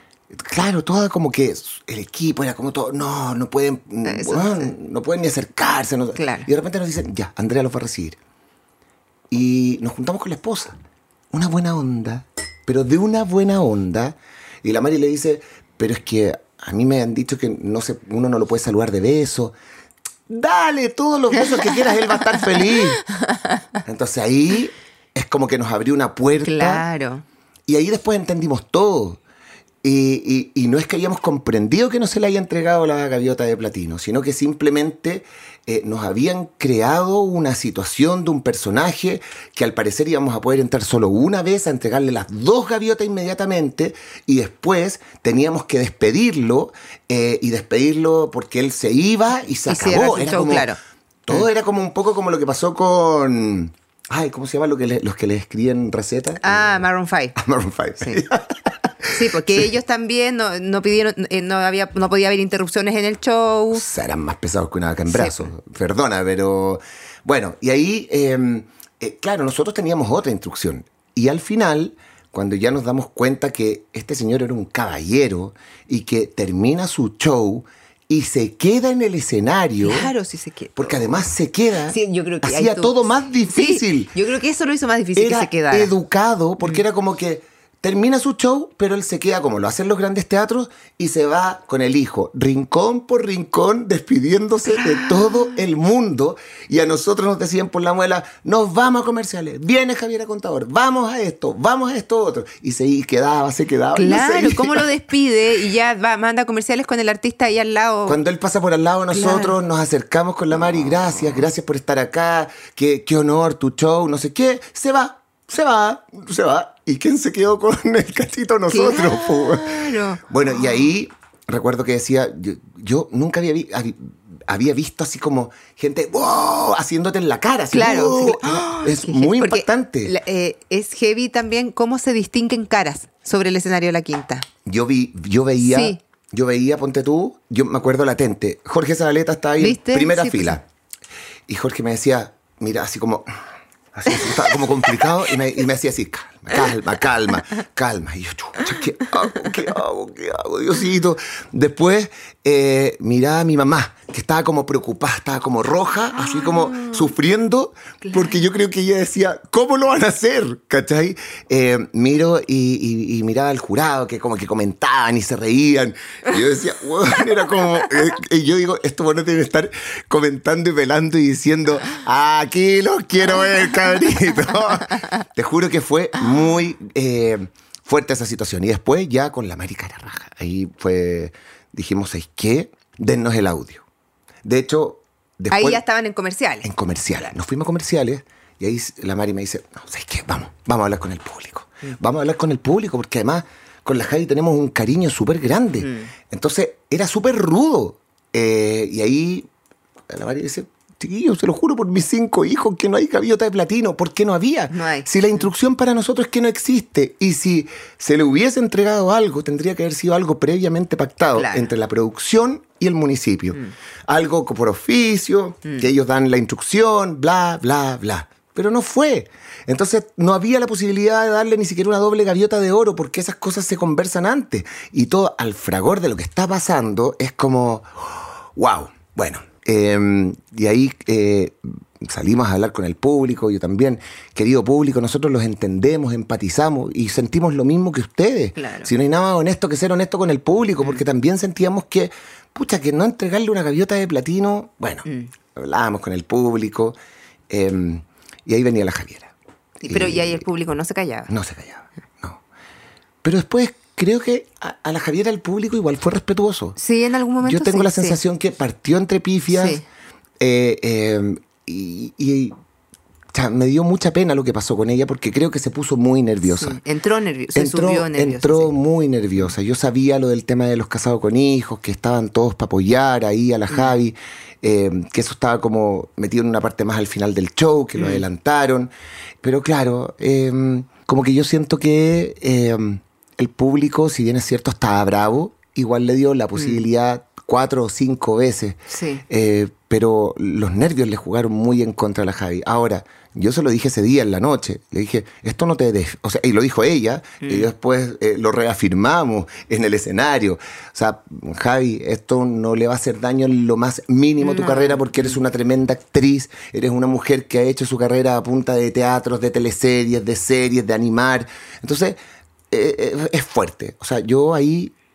[SPEAKER 5] Claro, todo como que el equipo era como todo, no, no pueden, Eso, bueno, sí. no pueden ni acercarse. No,
[SPEAKER 4] claro.
[SPEAKER 5] Y de repente nos dicen, ya, Andrea los va a recibir. Y nos juntamos con la esposa. Una buena onda, pero de una buena onda. Y la Mari le dice... pero es que a mí me han dicho que no se, uno no lo puede saludar de beso. Dale todos los besos que quieras, él va a estar feliz. Entonces ahí es como que nos abrió una puerta.
[SPEAKER 4] Claro.
[SPEAKER 5] Y ahí después entendimos todo. Y, y, y no es que hayamos comprendido que no se le haya entregado la gaviota de platino, sino que simplemente eh, nos habían creado una situación de un personaje que al parecer íbamos a poder entrar solo una vez a entregarle las dos gaviotas inmediatamente y después teníamos que despedirlo eh, y despedirlo porque él se iba y se
[SPEAKER 4] y
[SPEAKER 5] acabó.
[SPEAKER 4] Era
[SPEAKER 5] show,
[SPEAKER 4] como, claro.
[SPEAKER 5] Todo era como un poco como lo que pasó con... Ay, ¿cómo se llama lo que le, los que le escriben recetas?
[SPEAKER 4] Ah, Maroon five.
[SPEAKER 5] Maroon five.
[SPEAKER 4] Sí. Sí, porque ellos también no, no pidieron, eh, no había, no podía haber interrupciones en el show.
[SPEAKER 5] O sea, eran más pesados que una vaca en brazos. Sí. Perdona, pero bueno, y ahí, eh, eh, claro, nosotros teníamos otra instrucción. Y al final, cuando ya nos damos cuenta que este señor era un caballero y que termina su show y se queda en el escenario.
[SPEAKER 4] Claro, sí se queda.
[SPEAKER 5] Porque además se queda.
[SPEAKER 4] Sí, yo creo que
[SPEAKER 5] hacía todo más difícil.
[SPEAKER 4] Sí, yo creo que eso lo hizo más difícil
[SPEAKER 5] era
[SPEAKER 4] que se quedara.
[SPEAKER 5] Educado, porque mm. era como que termina su show, pero él se queda como lo hacen los grandes teatros y se va con el hijo, rincón por rincón, despidiéndose de todo el mundo. Y a nosotros nos decían por la muela, nos vamos a comerciales, viene Javiera Contador, vamos a esto, vamos a esto otro. Y se quedaba, se quedaba.
[SPEAKER 4] Claro,
[SPEAKER 5] no
[SPEAKER 4] ¿cómo lo despide? Y ya va, manda comerciales con el artista ahí al lado.
[SPEAKER 5] Cuando él pasa por al lado de nosotros, claro, nos acercamos con la Mari, gracias, gracias por estar acá, qué, qué honor tu show, no sé qué, se va. Se va, se va. ¿Y quién se quedó con el cachito? Nosotros.
[SPEAKER 4] Claro.
[SPEAKER 5] Bueno, y ahí recuerdo que decía, yo, yo nunca había, vi, había visto así como gente wow, haciéndote en la cara. Así,
[SPEAKER 4] claro.
[SPEAKER 5] wow.
[SPEAKER 4] Sí.
[SPEAKER 5] Es muy
[SPEAKER 4] Porque
[SPEAKER 5] impactante.
[SPEAKER 4] La, eh, es heavy también cómo se distinguen caras sobre el escenario de la Quinta.
[SPEAKER 5] Yo, vi, yo veía,
[SPEAKER 4] sí.
[SPEAKER 5] yo veía, ponte tú, yo me acuerdo latente, Jorge Zabaleta estaba ahí ¿Viste? en primera sí, fila. Pues. Y Jorge me decía, mira, así como... Así, estaba como complicado y me, y me hacía así, calma, calma, calma, calma. Y yo, chucha, ¿qué hago? ¿Qué hago? ¿Qué hago, Diosito? Después eh, miraba a mi mamá, que estaba como preocupada, estaba como roja, ah, así como sufriendo, claro, porque yo creo que ella decía, ¿cómo lo van a hacer? ¿Cachai? Eh, miro y, y, y miraba al jurado, que como que comentaban y se reían. Y yo decía, bueno, era como... Eh, y yo digo, estos buenos deben estar comentando y velando y diciendo, aquí los quiero ver, cabrito. Te juro que fue muy eh, fuerte esa situación. Y después ya con la Mari cara raja. Ahí fue, dijimos, ¿sabes qué? Dennos el audio. De hecho, después...
[SPEAKER 4] Ahí ya estaban en comerciales.
[SPEAKER 5] En comerciales. Nos fuimos a comerciales y ahí la Mari me dice, no, ¿sabes qué? Vamos, vamos a hablar con el público. Mm. Vamos a hablar con el público porque además con la Javi tenemos un cariño súper grande. Mm. Entonces era súper rudo. Eh, y ahí la Mari dice... Chiquillos, se lo juro por mis cinco hijos que no hay gaviota de platino. ¿Por qué no había?
[SPEAKER 4] No hay.
[SPEAKER 5] Si la instrucción para nosotros es que no existe y si se le hubiese entregado algo, tendría que haber sido algo previamente pactado, claro, entre la producción y el municipio. Mm. Algo por oficio, mm. que ellos dan la instrucción, bla, bla, bla. Pero no fue. Entonces no había la posibilidad de darle ni siquiera una doble gaviota de oro porque esas cosas se conversan antes. Y todo al fragor de lo que está pasando es como, wow, bueno. Eh, y ahí eh, salimos a hablar con el público, yo también, querido público, nosotros los entendemos, empatizamos y sentimos lo mismo que ustedes.
[SPEAKER 4] Claro.
[SPEAKER 5] Si no hay nada más honesto que ser honesto con el público, mm. porque también sentíamos que, pucha, que no entregarle una gaviota de platino, bueno, mm. hablábamos con el público eh, y ahí venía la Javiera.
[SPEAKER 4] Sí, pero y, y ahí el público no se callaba.
[SPEAKER 5] No se callaba, no. Pero después... Creo que a, a la Javiera el público igual fue respetuoso.
[SPEAKER 4] Sí, en algún momento
[SPEAKER 5] Yo tengo
[SPEAKER 4] sí,
[SPEAKER 5] la sensación
[SPEAKER 4] sí.
[SPEAKER 5] que partió entre pifias
[SPEAKER 4] sí.
[SPEAKER 5] eh, eh, y, y o sea, me dio mucha pena lo que pasó con ella porque creo que se puso muy nerviosa.
[SPEAKER 4] Sí. Entró nerviosa, se
[SPEAKER 5] entró,
[SPEAKER 4] subió nerviosa.
[SPEAKER 5] Entró
[SPEAKER 4] sí.
[SPEAKER 5] muy nerviosa. Yo sabía lo del tema de los casados con hijos, que estaban todos para apoyar ahí a la mm. Javi, eh, que eso estaba como metido en una parte más al final del show, que mm. lo adelantaron. Pero claro, eh, como que yo siento que... Eh, el público, si bien es cierto, estaba bravo, igual le dio la posibilidad mm. cuatro o cinco veces.
[SPEAKER 4] Sí.
[SPEAKER 5] Eh, pero los nervios le jugaron muy en contra a la Javi. Ahora, yo se lo dije ese día en la noche. Le dije, esto no te... Def-". O sea, y lo dijo ella, mm. y después eh, lo reafirmamos en el escenario. O sea, Javi, esto no le va a hacer daño en lo más mínimo a tu no. carrera porque eres una tremenda actriz, eres una mujer que ha hecho su carrera a punta de teatros, de teleseries, de series, de animar. Entonces... Eh, es fuerte. O sea, yo ahí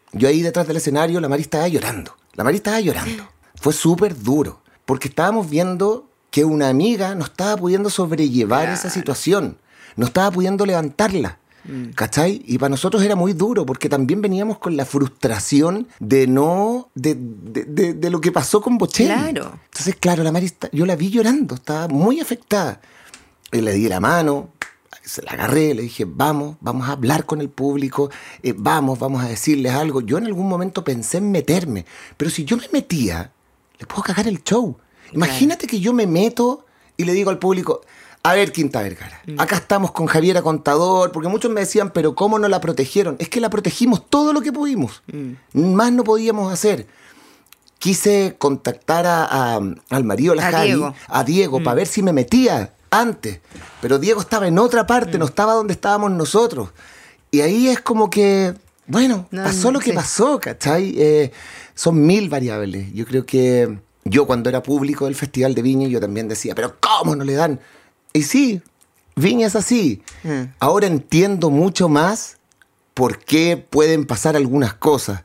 [SPEAKER 5] yo ahí detrás del escenario, la Mari estaba llorando. La Mari estaba llorando. Fue súper duro, porque estábamos viendo que una amiga no estaba pudiendo sobrellevar claro. esa situación, no estaba pudiendo levantarla. ¿Cachai? Y para nosotros era muy duro porque también veníamos con la frustración de no de, de, de, de lo que pasó con Bocelli.
[SPEAKER 4] Claro.
[SPEAKER 5] Entonces, claro, la Mari está, yo la vi llorando, estaba muy afectada. Y le di la mano, se la agarré, le dije, vamos, vamos a hablar con el público, eh, vamos, vamos a decirles algo. Yo en algún momento pensé en meterme, pero si yo me metía, le puedo cagar el show. Imagínate claro. que yo me meto y le digo al público... A ver, Quinta Vergara, mm. acá estamos con Javiera Contador, porque muchos me decían, pero ¿cómo no la protegieron? Es que la protegimos todo lo que pudimos. Mm. Más no podíamos hacer. Quise contactar a, a, al marido de la
[SPEAKER 4] a
[SPEAKER 5] Javi,
[SPEAKER 4] Diego.
[SPEAKER 5] a Diego, mm. para ver si me metía antes. Pero Diego estaba en otra parte, mm. no estaba donde estábamos nosotros. Y ahí es como que, bueno, no, pasó lo que sí. pasó, ¿cachai? Eh, son mil variables. Yo creo que yo cuando era público del Festival de Viña, yo también decía, pero ¿cómo no le dan? Y sí, Viña es así. Mm. Ahora entiendo mucho más por qué pueden pasar algunas cosas.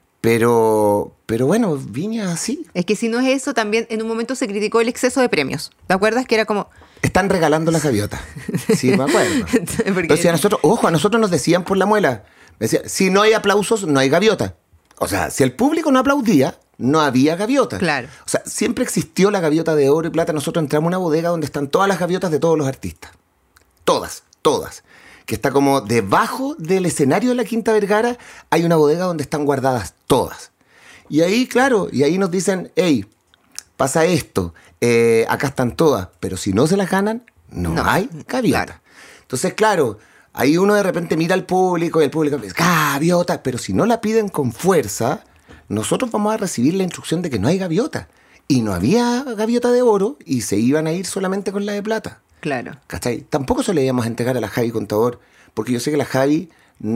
[SPEAKER 5] Pero, pero bueno, Viña es así.
[SPEAKER 4] Es que si no es eso, también en un momento se criticó el exceso de premios. ¿Te acuerdas que era como...
[SPEAKER 5] Están regalando las gaviotas. Sí, me acuerdo. Pero si a nosotros, ojo, a nosotros nos decían por la muela. Me decían, si no hay aplausos, no hay gaviota. O sea, si el público no aplaudía, no había gaviota.
[SPEAKER 4] Claro.
[SPEAKER 5] O sea, siempre existió la gaviota de oro y plata. Nosotros entramos a una bodega donde están todas las gaviotas de todos los artistas. Todas, todas. Que está como debajo del escenario de la Quinta Vergara, hay una bodega donde están guardadas todas. Y ahí, claro, y ahí nos dicen, hey, pasa esto, eh, acá están todas, pero si no se las ganan, no, no hay gaviota. Claro. Entonces, claro, ahí uno de repente mira al público y el público dice, gaviota, pero si no la piden con fuerza... nosotros vamos a recibir la instrucción de que no hay gaviota. Y no había gaviota de oro y se iban a ir solamente con la de plata.
[SPEAKER 4] Claro.
[SPEAKER 5] ¿Cachai? Tampoco se le íbamos a entregar a la Javi Contador, porque yo sé que la Javi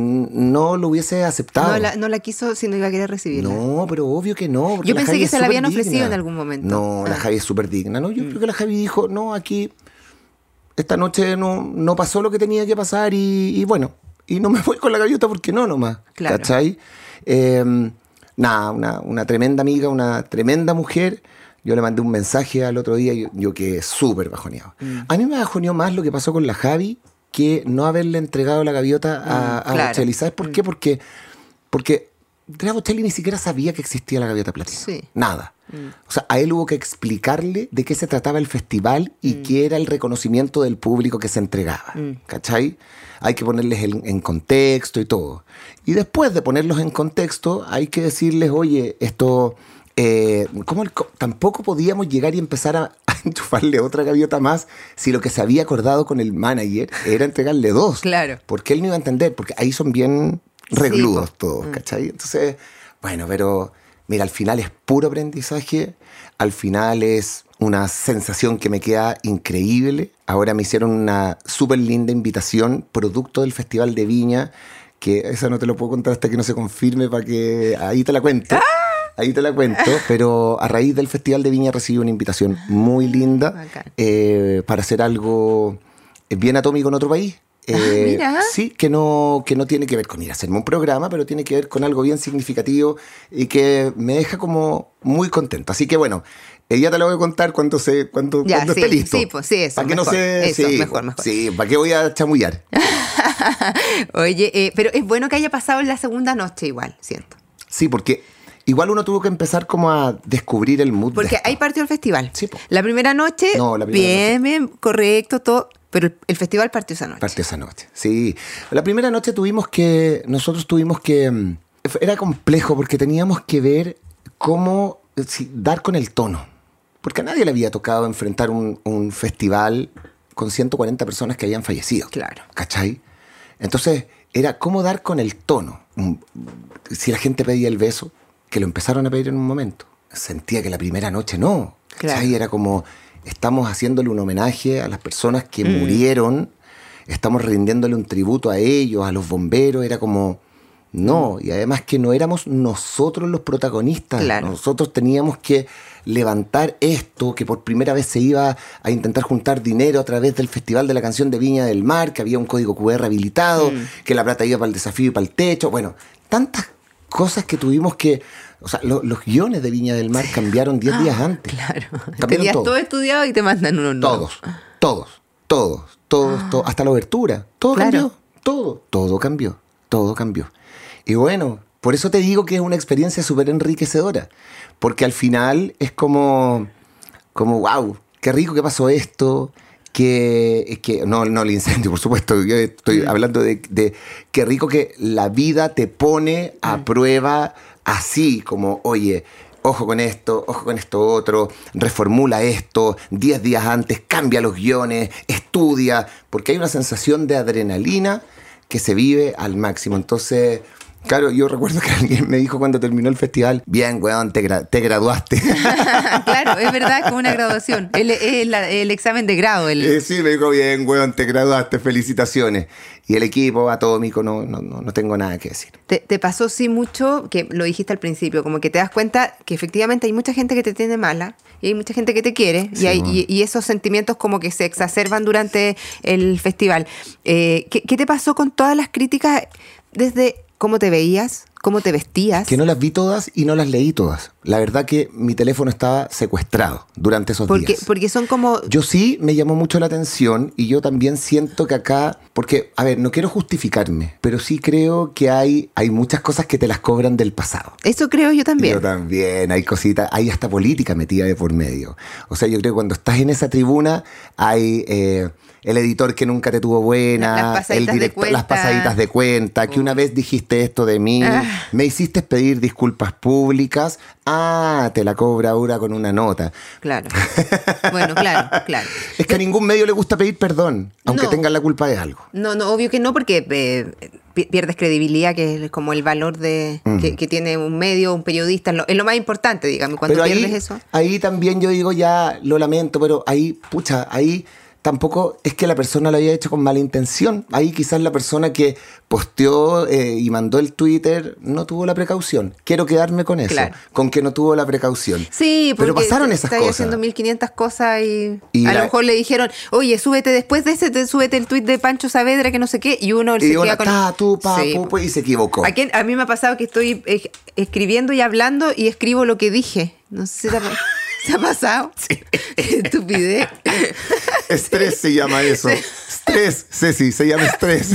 [SPEAKER 5] no lo hubiese aceptado.
[SPEAKER 4] No la, no la quiso si no iba a querer recibirla.
[SPEAKER 5] No, pero obvio que no.
[SPEAKER 4] Yo pensé
[SPEAKER 5] Javi
[SPEAKER 4] que se la habían
[SPEAKER 5] digna.
[SPEAKER 4] ofrecido en algún momento.
[SPEAKER 5] No, ah. la Javi es súper digna. ¿No? Yo mm. creo que la Javi dijo, no, aquí esta noche no, no pasó lo que tenía que pasar y, y bueno, y no me voy con la gaviota porque no nomás.
[SPEAKER 4] Claro.
[SPEAKER 5] ¿Cachai? Eh... Nada, una, una tremenda amiga, una tremenda mujer. Yo le mandé un mensaje al otro día y yo, yo quedé súper bajoneado. Mm. A mí me bajoneó más lo que pasó con la Javi que no haberle entregado la gaviota a, mm, a claro. Bocelli. ¿Sabes por mm. qué? Porque, porque Andrea Bocelli ni siquiera sabía que existía la gaviota platina.
[SPEAKER 4] Sí.
[SPEAKER 5] Nada. Mm. O sea, a él hubo que explicarle de qué se trataba el festival y mm. qué era el reconocimiento del público que se entregaba. Mm. ¿Cachai? Hay que ponerles en, en contexto y todo. Y después de ponerlos en contexto, hay que decirles, oye, esto... Eh, ¿cómo el, tampoco podíamos llegar y empezar a, a enchufarle otra gaviota más si lo que se había acordado con el manager era entregarle dos.
[SPEAKER 4] Claro.
[SPEAKER 5] Porque él no iba a entender, porque ahí son bien regludos
[SPEAKER 4] sí,
[SPEAKER 5] todos,
[SPEAKER 4] mm.
[SPEAKER 5] ¿cachai? Entonces, bueno, pero mira, al final es puro aprendizaje, al final es una sensación que me queda increíble. Ahora me hicieron una súper linda invitación, producto del Festival de Viña, que esa no te lo puedo contar hasta que no se confirme, para que ahí te la cuento. ¡Ah! Ahí te la cuento, pero a raíz del Festival de Viña recibí una invitación muy linda eh, para hacer algo bien atómico en otro país. Eh,
[SPEAKER 4] ah, mira.
[SPEAKER 5] Sí, que no, que no tiene que ver con ir a hacerme un programa, pero tiene que ver con algo bien significativo y que me deja como muy contento. Así que bueno, eh, ya te lo voy a contar cuando, se, cuando,
[SPEAKER 4] ya,
[SPEAKER 5] cuando
[SPEAKER 4] sí,
[SPEAKER 5] esté listo.
[SPEAKER 4] Sí, pues sí, eso,
[SPEAKER 5] para que
[SPEAKER 4] mejor,
[SPEAKER 5] no se,
[SPEAKER 4] eso,
[SPEAKER 5] sí,
[SPEAKER 4] mejor, mejor.
[SPEAKER 5] Sí, ¿para qué voy a chamullar?
[SPEAKER 4] Oye, eh, pero es bueno que haya pasado en la segunda noche igual, siento.
[SPEAKER 5] Sí, porque... igual uno tuvo que empezar como a descubrir el mood.
[SPEAKER 4] Porque ahí partió el festival.
[SPEAKER 5] Sí, po.
[SPEAKER 4] La primera noche,
[SPEAKER 5] no, la primera
[SPEAKER 4] bien,
[SPEAKER 5] noche.
[SPEAKER 4] bien, correcto, todo. Pero el festival partió esa noche.
[SPEAKER 5] Partió esa noche, sí. La primera noche tuvimos que, nosotros tuvimos que, era complejo porque teníamos que ver cómo si, dar con el tono. Porque a nadie le había tocado enfrentar un, un festival con ciento cuarenta personas que habían fallecido.
[SPEAKER 4] Claro.
[SPEAKER 5] ¿Cachai? Entonces, era cómo dar con el tono. Si la gente pedía el beso, que lo empezaron a pedir en un momento. Sentía que la primera noche no.
[SPEAKER 4] Claro.
[SPEAKER 5] Era como, estamos haciéndole un homenaje a las personas que mm. murieron, estamos rindiéndole un tributo a ellos, a los bomberos. Era como, no. Mm. Y además que no éramos nosotros los protagonistas.
[SPEAKER 4] Claro.
[SPEAKER 5] Nosotros teníamos que levantar esto, que por primera vez se iba a intentar juntar dinero a través del Festival de la Canción de Viña del Mar, que había un código cu erre habilitado, mm. que la plata iba para el desafío y para el techo. Bueno, tantas cosas que tuvimos que... O sea, lo, los guiones de Viña del Mar cambiaron diez días antes.
[SPEAKER 4] Claro.
[SPEAKER 5] Cambiaron
[SPEAKER 4] Tenías
[SPEAKER 5] todo.
[SPEAKER 4] todo estudiado y te mandan unos
[SPEAKER 5] Todos, todos, todos, todos,
[SPEAKER 4] Ah.
[SPEAKER 5] todos, hasta la obertura. Todo
[SPEAKER 4] Claro.
[SPEAKER 5] cambió, todo, todo cambió, todo cambió. Y bueno, por eso te digo que es una experiencia súper enriquecedora. Porque al final es como, como, wow, qué rico que pasó esto. Que, que no, no el incendio, por supuesto. Yo estoy mm. hablando de, de qué rico que la vida te pone a mm. prueba así, como, oye, ojo con esto, ojo con esto otro, reformula esto, diez días antes, cambia los guiones, estudia, porque hay una sensación de adrenalina que se vive al máximo. Entonces, claro, yo recuerdo que alguien me dijo cuando terminó el festival, bien, weón, te, gra- te graduaste.
[SPEAKER 4] Claro, es verdad, como una graduación. El, el, el examen de grado. El...
[SPEAKER 5] Eh, sí, me dijo, bien, weón, te graduaste, felicitaciones. Y el equipo atómico, no, no, no, no tengo nada que decir.
[SPEAKER 4] ¿Te, te pasó sí mucho, que lo dijiste al principio, como que te das cuenta que efectivamente hay mucha gente que te tiene mala y hay mucha gente que te quiere sí, y, hay, y, y esos sentimientos como que se exacerban durante el festival? Eh, ¿qué, ¿Qué te pasó con todas las críticas desde cómo te veías, cómo te vestías?
[SPEAKER 5] Que no las vi todas y no las leí todas. La verdad que mi teléfono estaba secuestrado durante esos
[SPEAKER 4] porque,
[SPEAKER 5] días.
[SPEAKER 4] Porque son como...
[SPEAKER 5] Yo sí me llamó mucho la atención y yo también siento que acá... Porque, a ver, no quiero justificarme, pero sí creo que hay, hay muchas cosas que te las cobran del pasado.
[SPEAKER 4] Eso creo yo también.
[SPEAKER 5] Yo también. Hay cositas, hay hasta política metida de por medio. O sea, yo creo que cuando estás en esa tribuna hay... Eh, el editor que nunca te tuvo buena,
[SPEAKER 4] las
[SPEAKER 5] el director, las pasaditas de cuenta, que una vez dijiste esto de mí, ah. me hiciste pedir disculpas públicas, ah, te la cobra ahora con una nota.
[SPEAKER 4] Claro. Bueno, claro, claro.
[SPEAKER 5] Es que a ningún medio le gusta pedir perdón, aunque
[SPEAKER 4] no.
[SPEAKER 5] tengan la culpa de algo.
[SPEAKER 4] No, no, obvio que no, porque eh, pierdes credibilidad, que es como el valor de mm. que, que tiene un medio, un periodista, es lo, es lo más importante, dígame, cuando
[SPEAKER 5] pero
[SPEAKER 4] pierdes
[SPEAKER 5] ahí,
[SPEAKER 4] eso.
[SPEAKER 5] Ahí también yo digo, ya lo lamento, pero ahí, pucha, ahí... Tampoco es que la persona lo haya hecho con mala intención. Ahí quizás la persona que posteó eh, y mandó el Twitter no tuvo la precaución. Quiero quedarme con eso, claro. con que no tuvo la precaución.
[SPEAKER 4] Sí, porque
[SPEAKER 5] pero pasaron esas cosas.
[SPEAKER 4] Está haciendo mil quinientas cosas y,
[SPEAKER 5] y
[SPEAKER 4] a
[SPEAKER 5] la...
[SPEAKER 4] lo mejor le dijeron, oye, súbete después de ese, te, súbete el tweet de Pancho Saavedra que no sé qué, y uno
[SPEAKER 5] y
[SPEAKER 4] se
[SPEAKER 5] una,
[SPEAKER 4] queda con...
[SPEAKER 5] Ta, tu, pa, sí. pu, pu, y se equivocó.
[SPEAKER 4] ¿A, quién? A mí me ha pasado que estoy eh, escribiendo y hablando y escribo lo que dije. No sé si te ha, ¿te ha pasado?
[SPEAKER 5] Sí.
[SPEAKER 4] Estupidez.
[SPEAKER 5] Estrés se llama eso. Estrés, Ceci, se llama estrés.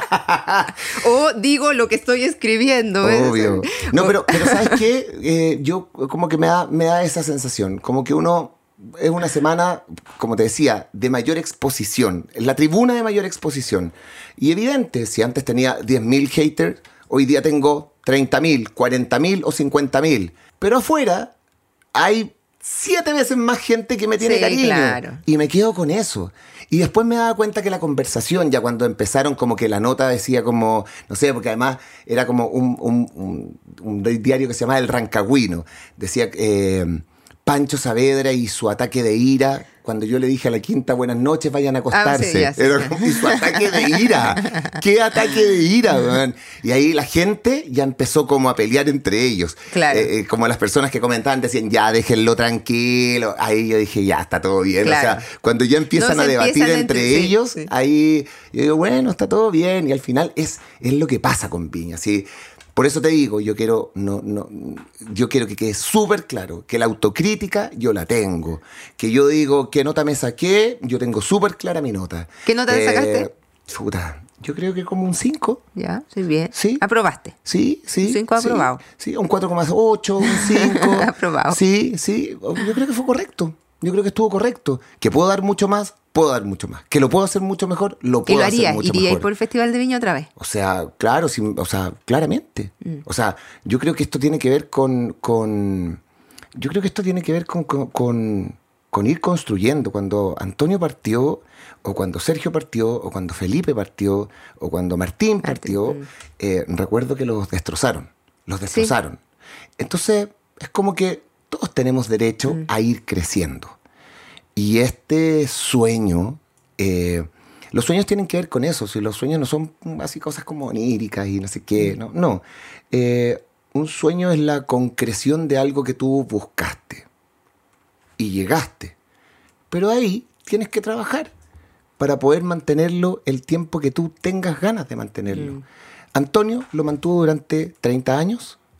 [SPEAKER 4] O digo lo que estoy escribiendo. ¿ves?
[SPEAKER 5] Obvio. No, pero, pero ¿sabes qué? Eh, yo como que me da, me da esa sensación. Como que uno... Es una semana, como te decía, de mayor exposición. La tribuna de mayor exposición. Y evidente, si antes tenía diez mil haters, hoy día tengo treinta mil, cuarenta mil o cincuenta mil. Pero afuera hay siete veces más gente que me tiene
[SPEAKER 4] sí,
[SPEAKER 5] cariño.
[SPEAKER 4] Claro.
[SPEAKER 5] Y me quedo con eso. Y después me daba cuenta que la conversación, ya cuando empezaron, como que la nota decía como, no sé, porque además era como un, un, un, un diario que se llamaba El Rancagüino. Decía... Eh, Pancho Saavedra y su ataque de ira, cuando yo le dije a la quinta buenas noches, vayan a acostarse. Ah, sí, ya, sí, Era como, y su ataque de ira. ¿Qué ataque de ira, man? Y ahí la gente ya empezó como a pelear entre ellos.
[SPEAKER 4] Claro.
[SPEAKER 5] Eh, eh, como las personas que comentaban decían, ya, déjenlo tranquilo. Ahí yo dije, ya, está todo bien. Claro. O sea, cuando ya empiezan no a debatir empiezan entre, entre ellos, sí, sí. ahí yo digo, bueno, está todo bien. Y al final es, es lo que pasa con Viña, ¿sí? Por eso te digo, yo quiero, no, no, yo quiero que quede súper claro que la autocrítica yo la tengo. Que yo digo, ¿qué nota me saqué? Yo tengo súper clara mi nota.
[SPEAKER 4] ¿Qué nota eh, sacaste?
[SPEAKER 5] Puta, yo creo que como un cinco.
[SPEAKER 4] Ya, sí, bien.
[SPEAKER 5] ¿Sí?
[SPEAKER 4] ¿Aprobaste?
[SPEAKER 5] Sí, sí.
[SPEAKER 4] Un cinco
[SPEAKER 5] sí,
[SPEAKER 4] aprobado.
[SPEAKER 5] Sí, un cuatro coma ocho, un cinco.
[SPEAKER 4] Aprobado.
[SPEAKER 5] Sí, sí, yo creo que fue correcto. Yo creo que estuvo correcto. Que puedo dar mucho más, puedo dar mucho más. Que lo puedo hacer mucho mejor, lo puedo
[SPEAKER 4] ¿Y lo
[SPEAKER 5] hacer
[SPEAKER 4] harías?
[SPEAKER 5] mucho
[SPEAKER 4] ¿Iríais
[SPEAKER 5] mejor.
[SPEAKER 4] por el Festival de Viña otra vez?
[SPEAKER 5] O sea, claro, sí, o sea, claramente. Mm. O sea, yo creo que esto tiene que ver con... con yo creo que esto tiene que ver con, con, con, con ir construyendo. Cuando Antonio partió, o cuando Sergio partió, o cuando Felipe partió, o cuando Martín partió, Martín. eh, recuerdo que los destrozaron. Los destrozaron. Sí. Entonces, es como que todos tenemos derecho mm. a ir creciendo. Y este sueño, eh, los sueños tienen que ver con eso. Si los sueños no son así cosas como oníricas y no sé qué, no. no. Eh, un sueño es la concreción de algo que tú buscaste y llegaste. Pero ahí tienes que trabajar para poder mantenerlo el tiempo que tú tengas ganas de mantenerlo. Mm. Antonio lo mantuvo durante treinta años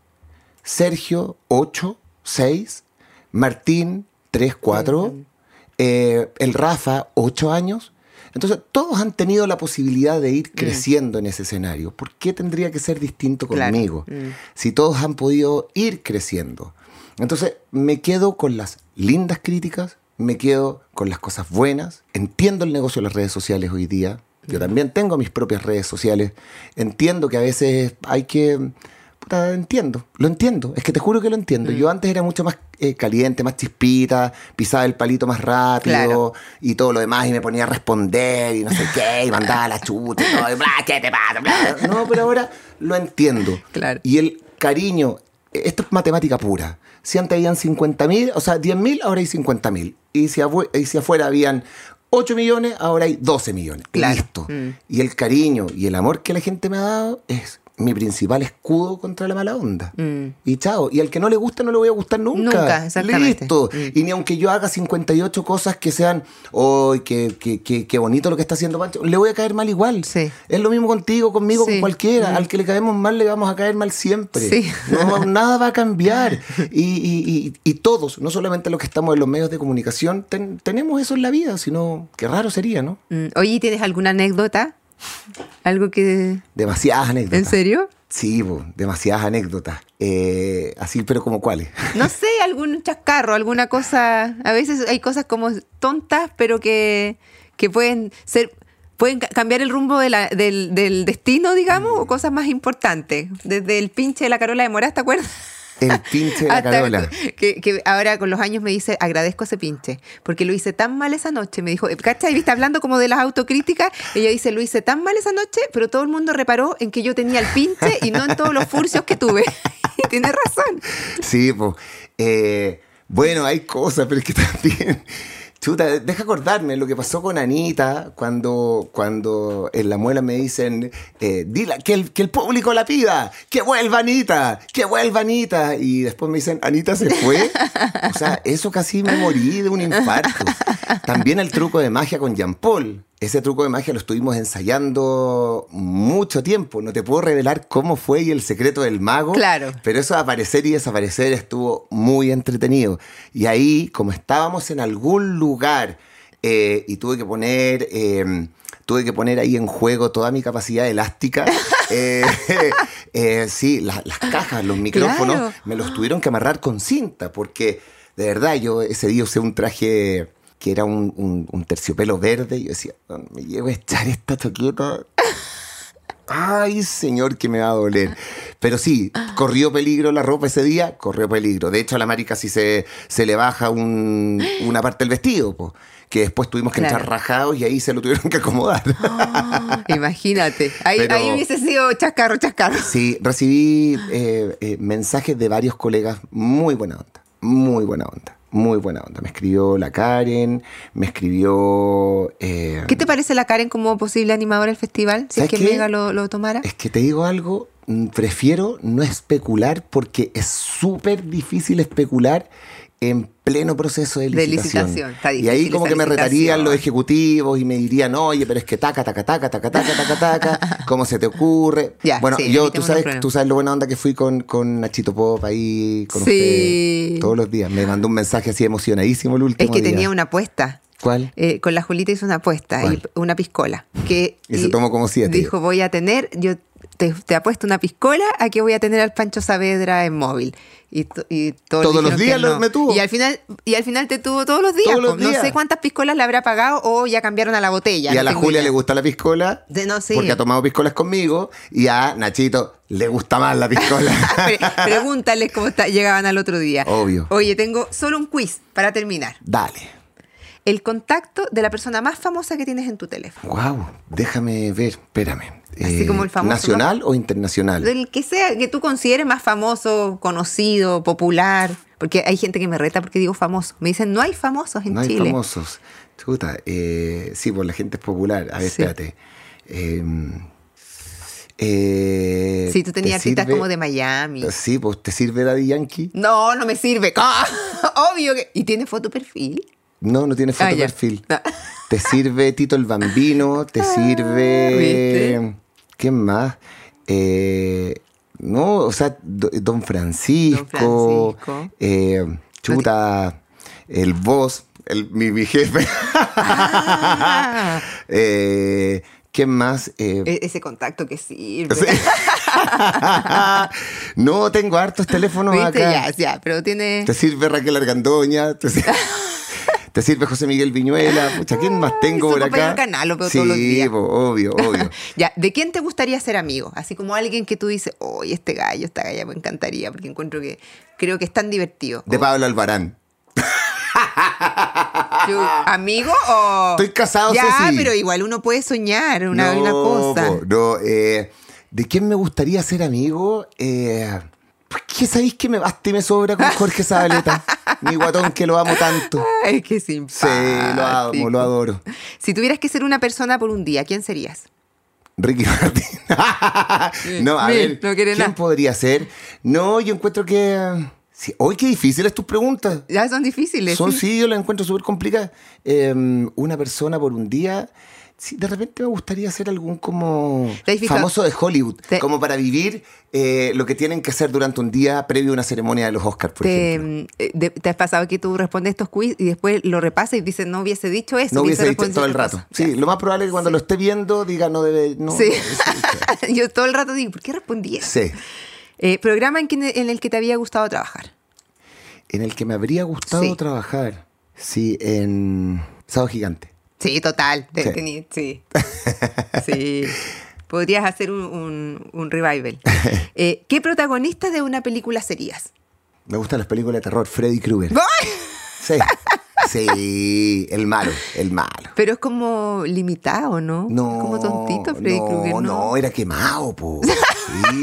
[SPEAKER 5] Sergio, ocho, seis, Martín, tres, cuatro, uh-huh. eh, el Rafa, ocho años. Entonces, todos han tenido la posibilidad de ir creciendo mm. en ese escenario. ¿Por qué tendría que ser distinto conmigo? Claro. Mm. Si todos han podido ir creciendo. Entonces, me quedo con las lindas críticas, me quedo con las cosas buenas. Entiendo el negocio de las redes sociales hoy día. Yo mm. también tengo mis propias redes sociales. Entiendo que a veces hay que... Puta, entiendo, lo entiendo. Es que te juro que lo entiendo. Mm. Yo antes era mucho más eh, caliente, más chispita, pisaba el palito más rápido claro. y todo lo demás, y me ponía a responder y no sé qué, y mandaba la chuta y todo, y bla, ¿qué te pasa? Bla. No, pero ahora lo entiendo.
[SPEAKER 4] Claro.
[SPEAKER 5] Y el cariño, esto es matemática pura. Si antes habían cincuenta mil, o sea, diez mil, ahora hay cincuenta mil. Y si, afu- y si afuera habían ocho millones, ahora hay doce millones. Claro. Listo. Mm. Y el cariño y el amor que la gente me ha dado es mi principal escudo contra la mala onda. Mm. Y chao. Y al que no le gusta, no le voy a gustar nunca.
[SPEAKER 4] Nunca, exactamente.
[SPEAKER 5] Listo. Mm. Y ni aunque yo haga cincuenta y ocho cosas que sean, ¡ay, qué, qué, qué, qué bonito lo que está haciendo Pancho! Le voy a caer mal igual.
[SPEAKER 4] Sí.
[SPEAKER 5] Es lo mismo contigo, conmigo, sí. con cualquiera. Mm. Al que le caemos mal, le vamos a caer mal siempre.
[SPEAKER 4] Sí.
[SPEAKER 5] No, nada va a cambiar. Y, y, y, y todos, no solamente los que estamos en los medios de comunicación, ten, tenemos eso en la vida, sino qué raro sería, ¿no?
[SPEAKER 4] Mm. Oye, ¿tienes alguna anécdota? Algo que...
[SPEAKER 5] Demasiadas anécdotas.
[SPEAKER 4] ¿En serio?
[SPEAKER 5] Sí, bo, demasiadas anécdotas. Eh, así, pero ¿como cuáles?
[SPEAKER 4] No sé, algún chascarro, alguna cosa... A veces hay cosas como tontas, pero que, que pueden ser... Pueden cambiar el rumbo de la, del, del destino, digamos, mm. o cosas más importantes. Desde el pinche de la Carola de Moraz, ¿te acuerdas?
[SPEAKER 5] El pinche de la Carola.
[SPEAKER 4] Que, que ahora con los años me dice, agradezco ese pinche, porque lo hice tan mal esa noche. Me dijo, ¿cachai? ¿Viste? Hablando como de las autocríticas, ella dice, lo hice tan mal esa noche, pero todo el mundo reparó en que yo tenía el pinche y no en todos los furcios que tuve. Y tiene razón.
[SPEAKER 5] Sí, pues. Eh, bueno, hay cosas, pero es que también... Chuta, deja acordarme lo que pasó con Anita cuando, cuando en la muela me dicen, eh, dila, que el, que el público la pida, que vuelva Anita, que vuelva Anita. Y después me dicen, Anita se fue. O sea, eso casi me morí de un infarto. También el truco de magia con Jean Paul. Ese truco de magia lo estuvimos ensayando mucho tiempo. No te puedo revelar cómo fue y el secreto del mago.
[SPEAKER 4] Claro.
[SPEAKER 5] Pero eso de aparecer y desaparecer estuvo muy entretenido. Y ahí, como estábamos en algún lugar eh, y tuve que poner... Eh, tuve que poner ahí en juego toda mi capacidad elástica. eh, eh, sí, la, las cajas, los micrófonos, claro. me los tuvieron que amarrar con cinta. Porque, de verdad, yo ese día usé un traje... que era un, un, un terciopelo verde, y yo decía, me llevo a echar esta chaqueta. Ay, señor, que me va a doler. Pero sí, corrió peligro la ropa ese día, corrió peligro. De hecho, a la Mari casi se, se le baja un, una parte del vestido, po, que después tuvimos que claro. entrar rajados y ahí se lo tuvieron que acomodar.
[SPEAKER 4] Oh, imagínate, ahí, Pero, ahí hubiese sido chascarro, chascarro.
[SPEAKER 5] Sí, recibí eh, eh, mensajes de varios colegas, muy buena onda, muy buena onda. Muy buena onda. Me escribió la Karen, me escribió... Eh,
[SPEAKER 4] ¿Qué te parece la Karen como posible animadora del festival? Si es que Mega lo, lo tomara.
[SPEAKER 5] Es que te digo algo, prefiero no especular porque es súper difícil especular en pleno proceso de licitación. De licitación. Está difícil, y ahí como que me retarían los ejecutivos y me dirían, oye, pero es que taca, taca, taca, taca, taca, taca, taca, ¿cómo se te ocurre? Ya, bueno, sí, yo, tú sabes, tú sabes lo buena onda que fui con, con Nachito Pop ahí, con
[SPEAKER 4] sí.
[SPEAKER 5] usted todos los días. Me mandó un mensaje así emocionadísimo el último día.
[SPEAKER 4] Es que día. tenía una apuesta.
[SPEAKER 5] ¿Cuál?
[SPEAKER 4] Eh, con la Julita hizo una apuesta, y una piscola. Que,
[SPEAKER 5] y, y se tomó como siete.
[SPEAKER 4] Dijo, voy a tener... yo Te, te apuesto una piscola a que voy a tener al Pancho Saavedra en móvil. Y, y todos,
[SPEAKER 5] todos los días
[SPEAKER 4] no.
[SPEAKER 5] me tuvo.
[SPEAKER 4] Y al final y al final te tuvo todos los días.
[SPEAKER 5] Todos los
[SPEAKER 4] no
[SPEAKER 5] días.
[SPEAKER 4] sé cuántas piscolas le habrá pagado o ya cambiaron a la botella.
[SPEAKER 5] Y
[SPEAKER 4] no
[SPEAKER 5] a la Julia
[SPEAKER 4] idea.
[SPEAKER 5] le gusta la piscola
[SPEAKER 4] de, no, sí.
[SPEAKER 5] porque ha tomado piscolas conmigo. Y a Nachito le gusta más la piscola.
[SPEAKER 4] Pregúntales cómo está, llegaban al otro día.
[SPEAKER 5] Obvio.
[SPEAKER 4] Oye, tengo solo un quiz para terminar.
[SPEAKER 5] Dale.
[SPEAKER 4] El contacto de la persona más famosa que tienes en tu teléfono.
[SPEAKER 5] Wow, déjame ver, espérame.
[SPEAKER 4] Así eh, como el famoso.
[SPEAKER 5] ¿Nacional más, o internacional?
[SPEAKER 4] El que sea, que tú consideres más famoso, conocido, popular. Porque hay gente que me reta porque digo famoso. Me dicen, no hay famosos en
[SPEAKER 5] no
[SPEAKER 4] Chile.
[SPEAKER 5] No hay famosos. Chuta, eh, sí, pues la gente es popular. A ver, sí. espérate. Eh, eh,
[SPEAKER 4] sí, tú tenías artistas como de Miami.
[SPEAKER 5] Sí, pues, ¿te sirve Daddy Yankee?
[SPEAKER 4] No, no me sirve. Obvio que... ¿Y tiene foto perfil?
[SPEAKER 5] No, no tiene foto
[SPEAKER 4] ah,
[SPEAKER 5] perfil. No. Te sirve Tito el Bambino, te sirve...
[SPEAKER 4] ¿Viste?
[SPEAKER 5] ¿Quién más? Eh, no, o sea, Don Francisco, Don Francisco. Eh, chuta, el boss, el, mi, mi jefe. Ah. eh, ¿Quién más? Eh,
[SPEAKER 4] Ese contacto que sirve.
[SPEAKER 5] ¿Sí? No, tengo hartos teléfonos
[SPEAKER 4] ¿Viste?
[SPEAKER 5] acá.
[SPEAKER 4] Ya, ya, pero tiene...
[SPEAKER 5] Te sirve Raquel Argandoña, te sirve, te sirve José Miguel Viñuela. Pucha, ¿quién más tengo por acá?
[SPEAKER 4] Canal, lo veo
[SPEAKER 5] sí,
[SPEAKER 4] todos los días.
[SPEAKER 5] Po, obvio, obvio.
[SPEAKER 4] Ya, ¿de quién te gustaría ser amigo? Así como alguien que tú dices, oye, oh, este gallo, esta galla me encantaría, porque encuentro que creo que es tan divertido.
[SPEAKER 5] De Pablo Albarán.
[SPEAKER 4] ¿Amigo o...?
[SPEAKER 5] Estoy casado,
[SPEAKER 4] ya,
[SPEAKER 5] Ceci.
[SPEAKER 4] pero igual uno puede soñar una,
[SPEAKER 5] no,
[SPEAKER 4] una cosa.
[SPEAKER 5] Po, no, eh, ¿de quién me gustaría ser amigo? Eh, ¿Qué sabéis que me basta y me sobra con Jorge Zabaleta? Mi guatón que lo amo tanto.
[SPEAKER 4] Ay, qué simpático.
[SPEAKER 5] Sí, lo amo, lo adoro.
[SPEAKER 4] Si tuvieras que ser una persona por un día, ¿quién serías?
[SPEAKER 5] Ricky Martin. No, a
[SPEAKER 4] Bien,
[SPEAKER 5] ver,
[SPEAKER 4] no
[SPEAKER 5] ¿quién
[SPEAKER 4] nada.
[SPEAKER 5] podría ser? No, yo encuentro que... Sí, hoy qué difíciles tus preguntas.
[SPEAKER 4] Ya son difíciles.
[SPEAKER 5] Son,
[SPEAKER 4] sí,
[SPEAKER 5] sí yo las encuentro súper complicadas. Eh, una persona por un día... Sí, de repente me gustaría ser algún como famoso de Hollywood, te, como para vivir eh, lo que tienen que hacer durante un día previo a una ceremonia de los Oscars, por
[SPEAKER 4] te,
[SPEAKER 5] ejemplo.
[SPEAKER 4] De, ¿Te has pasado que tú respondes estos quiz y después lo repasas y dices, no hubiese dicho eso?
[SPEAKER 5] No hubiese dicho todo el rato. Sí, ya. Lo más probable es que cuando sí. lo esté viendo diga, no debe... No,
[SPEAKER 4] sí.
[SPEAKER 5] no
[SPEAKER 4] Yo todo el rato digo, ¿por qué respondí eso?
[SPEAKER 5] Sí.
[SPEAKER 4] Eh, ¿Programa en, que, en el que te había gustado trabajar?
[SPEAKER 5] En el que me habría gustado sí. trabajar. Sí, en Sábado Gigante.
[SPEAKER 4] Sí, total.
[SPEAKER 5] Sí.
[SPEAKER 4] Tení, sí. sí. Podrías hacer un, un, un revival. Eh, ¿Qué protagonista de una película serías?
[SPEAKER 5] Me gustan las películas de terror. Freddy Krueger. Sí. Sí, el malo, el malo.
[SPEAKER 4] Pero es como limitado, ¿no?
[SPEAKER 5] No.
[SPEAKER 4] Como tontito Freddy
[SPEAKER 5] no,
[SPEAKER 4] Krueger, ¿no?
[SPEAKER 5] No, era quemado, po. Sí.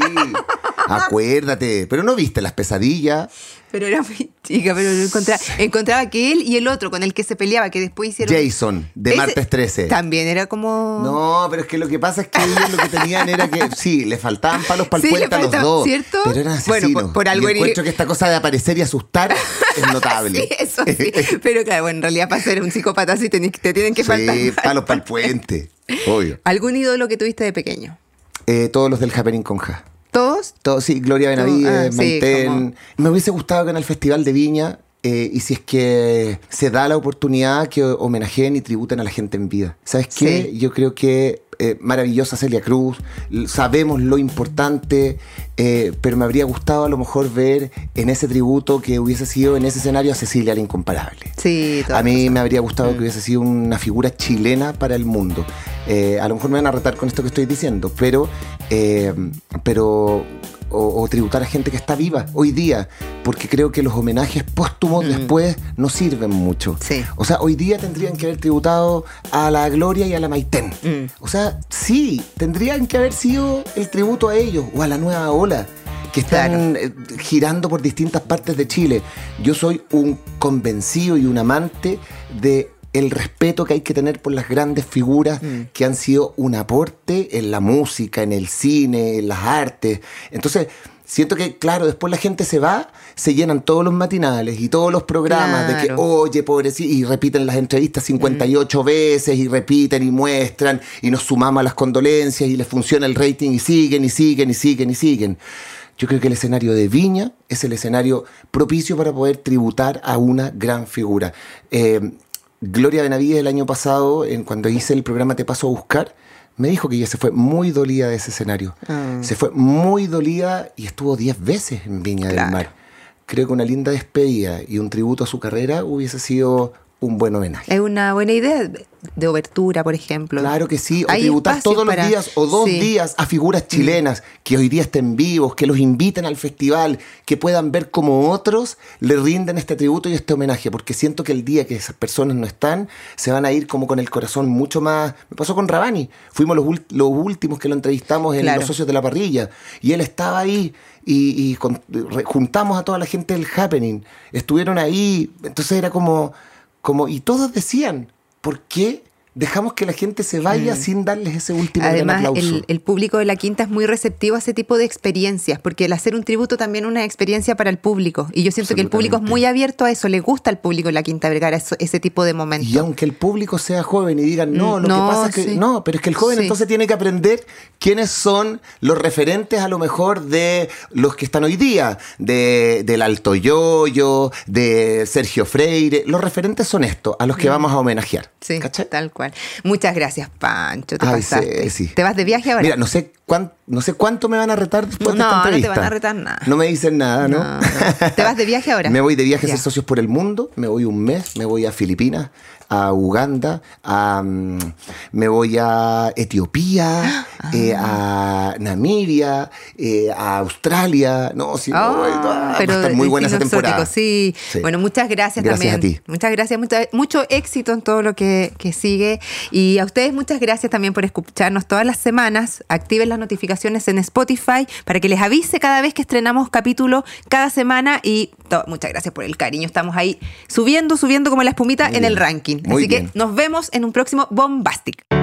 [SPEAKER 5] Acuérdate. Pero no viste las pesadillas.
[SPEAKER 4] Pero era muy chica, pero encontraba, encontraba que él y el otro con el que se peleaba, que después hicieron...
[SPEAKER 5] Jason, de Ese, Martes trece.
[SPEAKER 4] También era como...
[SPEAKER 5] No, pero es que lo que pasa es que ellos lo que tenían era que, sí, le faltaban palos para el
[SPEAKER 4] sí,
[SPEAKER 5] puente a los dos.
[SPEAKER 4] ¿Cierto?
[SPEAKER 5] Pero eran asesinos.
[SPEAKER 4] Bueno, por, por algo
[SPEAKER 5] y encuentro que esta cosa de aparecer y asustar es notable.
[SPEAKER 4] Sí, eso sí. Pero claro, bueno, en realidad para ser un psicópata sí te, te tienen que
[SPEAKER 5] sí,
[SPEAKER 4] faltar.
[SPEAKER 5] Sí, palos para el puente, obvio.
[SPEAKER 4] ¿Algún ídolo que tuviste de pequeño?
[SPEAKER 5] Eh, todos los del Happening con Ja.
[SPEAKER 4] ¿Todos?
[SPEAKER 5] Todos, sí, Gloria Benavides,
[SPEAKER 4] ah,
[SPEAKER 5] Maitén.
[SPEAKER 4] Sí, como...
[SPEAKER 5] Me hubiese gustado que en el Festival de Viña, eh, y si es que se da la oportunidad, que homenajeen y tributen a la gente en vida. ¿Sabes qué? Sí. Yo creo que eh, maravillosa Celia Cruz, sabemos lo importante, eh, pero me habría gustado a lo mejor ver en ese tributo que hubiese sido en ese escenario a Cecilia la Incomparable.
[SPEAKER 4] Sí,
[SPEAKER 5] a mí me habría gustado mm. que hubiese sido una figura chilena para el mundo. Eh, a lo mejor me van a retar con esto que estoy diciendo, pero, eh, pero o, o tributar a gente que está viva hoy día, porque creo que los homenajes póstumos mm. después no sirven mucho.
[SPEAKER 4] Sí.
[SPEAKER 5] O sea, hoy día tendrían que haber tributado a la Gloria y a la Maitén. Mm. O sea, sí, tendrían que haber sido el tributo a ellos o a la nueva ola que están claro. girando por distintas partes de Chile. Yo soy un convencido y un amante de el respeto que hay que tener por las grandes figuras mm. que han sido un aporte en la música, en el cine, en las artes. Entonces, siento que, claro, después la gente se va, se llenan todos los matinales y todos los programas claro. de que, oye, pobrecito, y repiten las entrevistas cincuenta y ocho mm. veces y repiten y muestran y nos sumamos a las condolencias y les funciona el rating y siguen y siguen y siguen y siguen. Yo creo que el escenario de Viña es el escenario propicio para poder tributar a una gran figura. Eh, Gloria Benavides el año pasado, en, cuando hice el programa Te Paso a Buscar, me dijo que ella se fue muy dolida de ese escenario. Mm. Se fue muy dolida y estuvo diez veces en Viña claro. del Mar. Creo que una linda despedida y un tributo a su carrera hubiese sido un buen homenaje.
[SPEAKER 4] Es una buena idea de obertura, por ejemplo.
[SPEAKER 5] Claro que sí, o tributar todos para... los días o dos sí. días a figuras chilenas mm. que hoy día estén vivos, que los inviten al festival, que puedan ver cómo otros le rinden este tributo y este homenaje, porque siento que el día que esas personas no están, se van a ir como con el corazón mucho más... Me pasó con Rabani, fuimos los, ult- los últimos que lo entrevistamos en claro. Los Socios de la Parrilla, y él estaba ahí, y, y con, re, juntamos a toda la gente del Happening, estuvieron ahí, entonces era como... Como, y todos decían, ¿por qué dejamos que la gente se vaya mm. sin darles ese último
[SPEAKER 4] Además,
[SPEAKER 5] gran aplauso.
[SPEAKER 4] El, el público de la Quinta es muy receptivo a ese tipo de experiencias, porque el hacer un tributo también es una experiencia para el público. Y yo siento que el público es muy abierto a eso, le gusta al público de la Quinta Vergara eso, ese tipo de momentos.
[SPEAKER 5] Y aunque el público sea joven y digan, no, lo
[SPEAKER 4] no,
[SPEAKER 5] que pasa es que...
[SPEAKER 4] Sí.
[SPEAKER 5] No, pero es que el joven sí. entonces tiene que aprender quiénes son los referentes a lo mejor de los que están hoy día, de, del Alto Yoyo, de Sergio Freire. Los referentes son estos, a los que mm. vamos a homenajear.
[SPEAKER 4] Sí,
[SPEAKER 5] ¿cachai?
[SPEAKER 4] Tal cual. Muchas gracias, Pancho. Te
[SPEAKER 5] Ay,
[SPEAKER 4] pasaste.
[SPEAKER 5] Sí, sí.
[SPEAKER 4] ¿Te vas de viaje ahora?
[SPEAKER 5] Mira, no sé cuánto, no sé cuánto me van a retar después
[SPEAKER 4] no,
[SPEAKER 5] de esta entrevista.
[SPEAKER 4] No, no te van a retar nada.
[SPEAKER 5] No me dicen nada, ¿no?
[SPEAKER 4] no, no. ¿Te vas de viaje ahora?
[SPEAKER 5] Me voy de viaje a ser socios por el mundo. Me voy un mes. Me voy a Filipinas, a Uganda, a, um, me voy a Etiopía, ah. eh, a Namibia, eh, a Australia. No, sí,
[SPEAKER 4] oh,
[SPEAKER 5] no, ah,
[SPEAKER 4] pero
[SPEAKER 5] va a estar muy buena esa temporada.
[SPEAKER 4] Sí. sí. Bueno, muchas gracias,
[SPEAKER 5] gracias
[SPEAKER 4] también.
[SPEAKER 5] A ti.
[SPEAKER 4] Muchas gracias, mucha, mucho éxito en todo lo que, que sigue. Y a ustedes muchas gracias también por escucharnos todas las semanas. Activen las notificaciones en Spotify para que les avise cada vez que estrenamos capítulo cada semana. Y to- muchas gracias por el cariño. Estamos ahí subiendo, subiendo como la espumita muy en bien. El ranking.
[SPEAKER 5] Muy
[SPEAKER 4] Así
[SPEAKER 5] bien.
[SPEAKER 4] que nos vemos en un próximo Bombastic.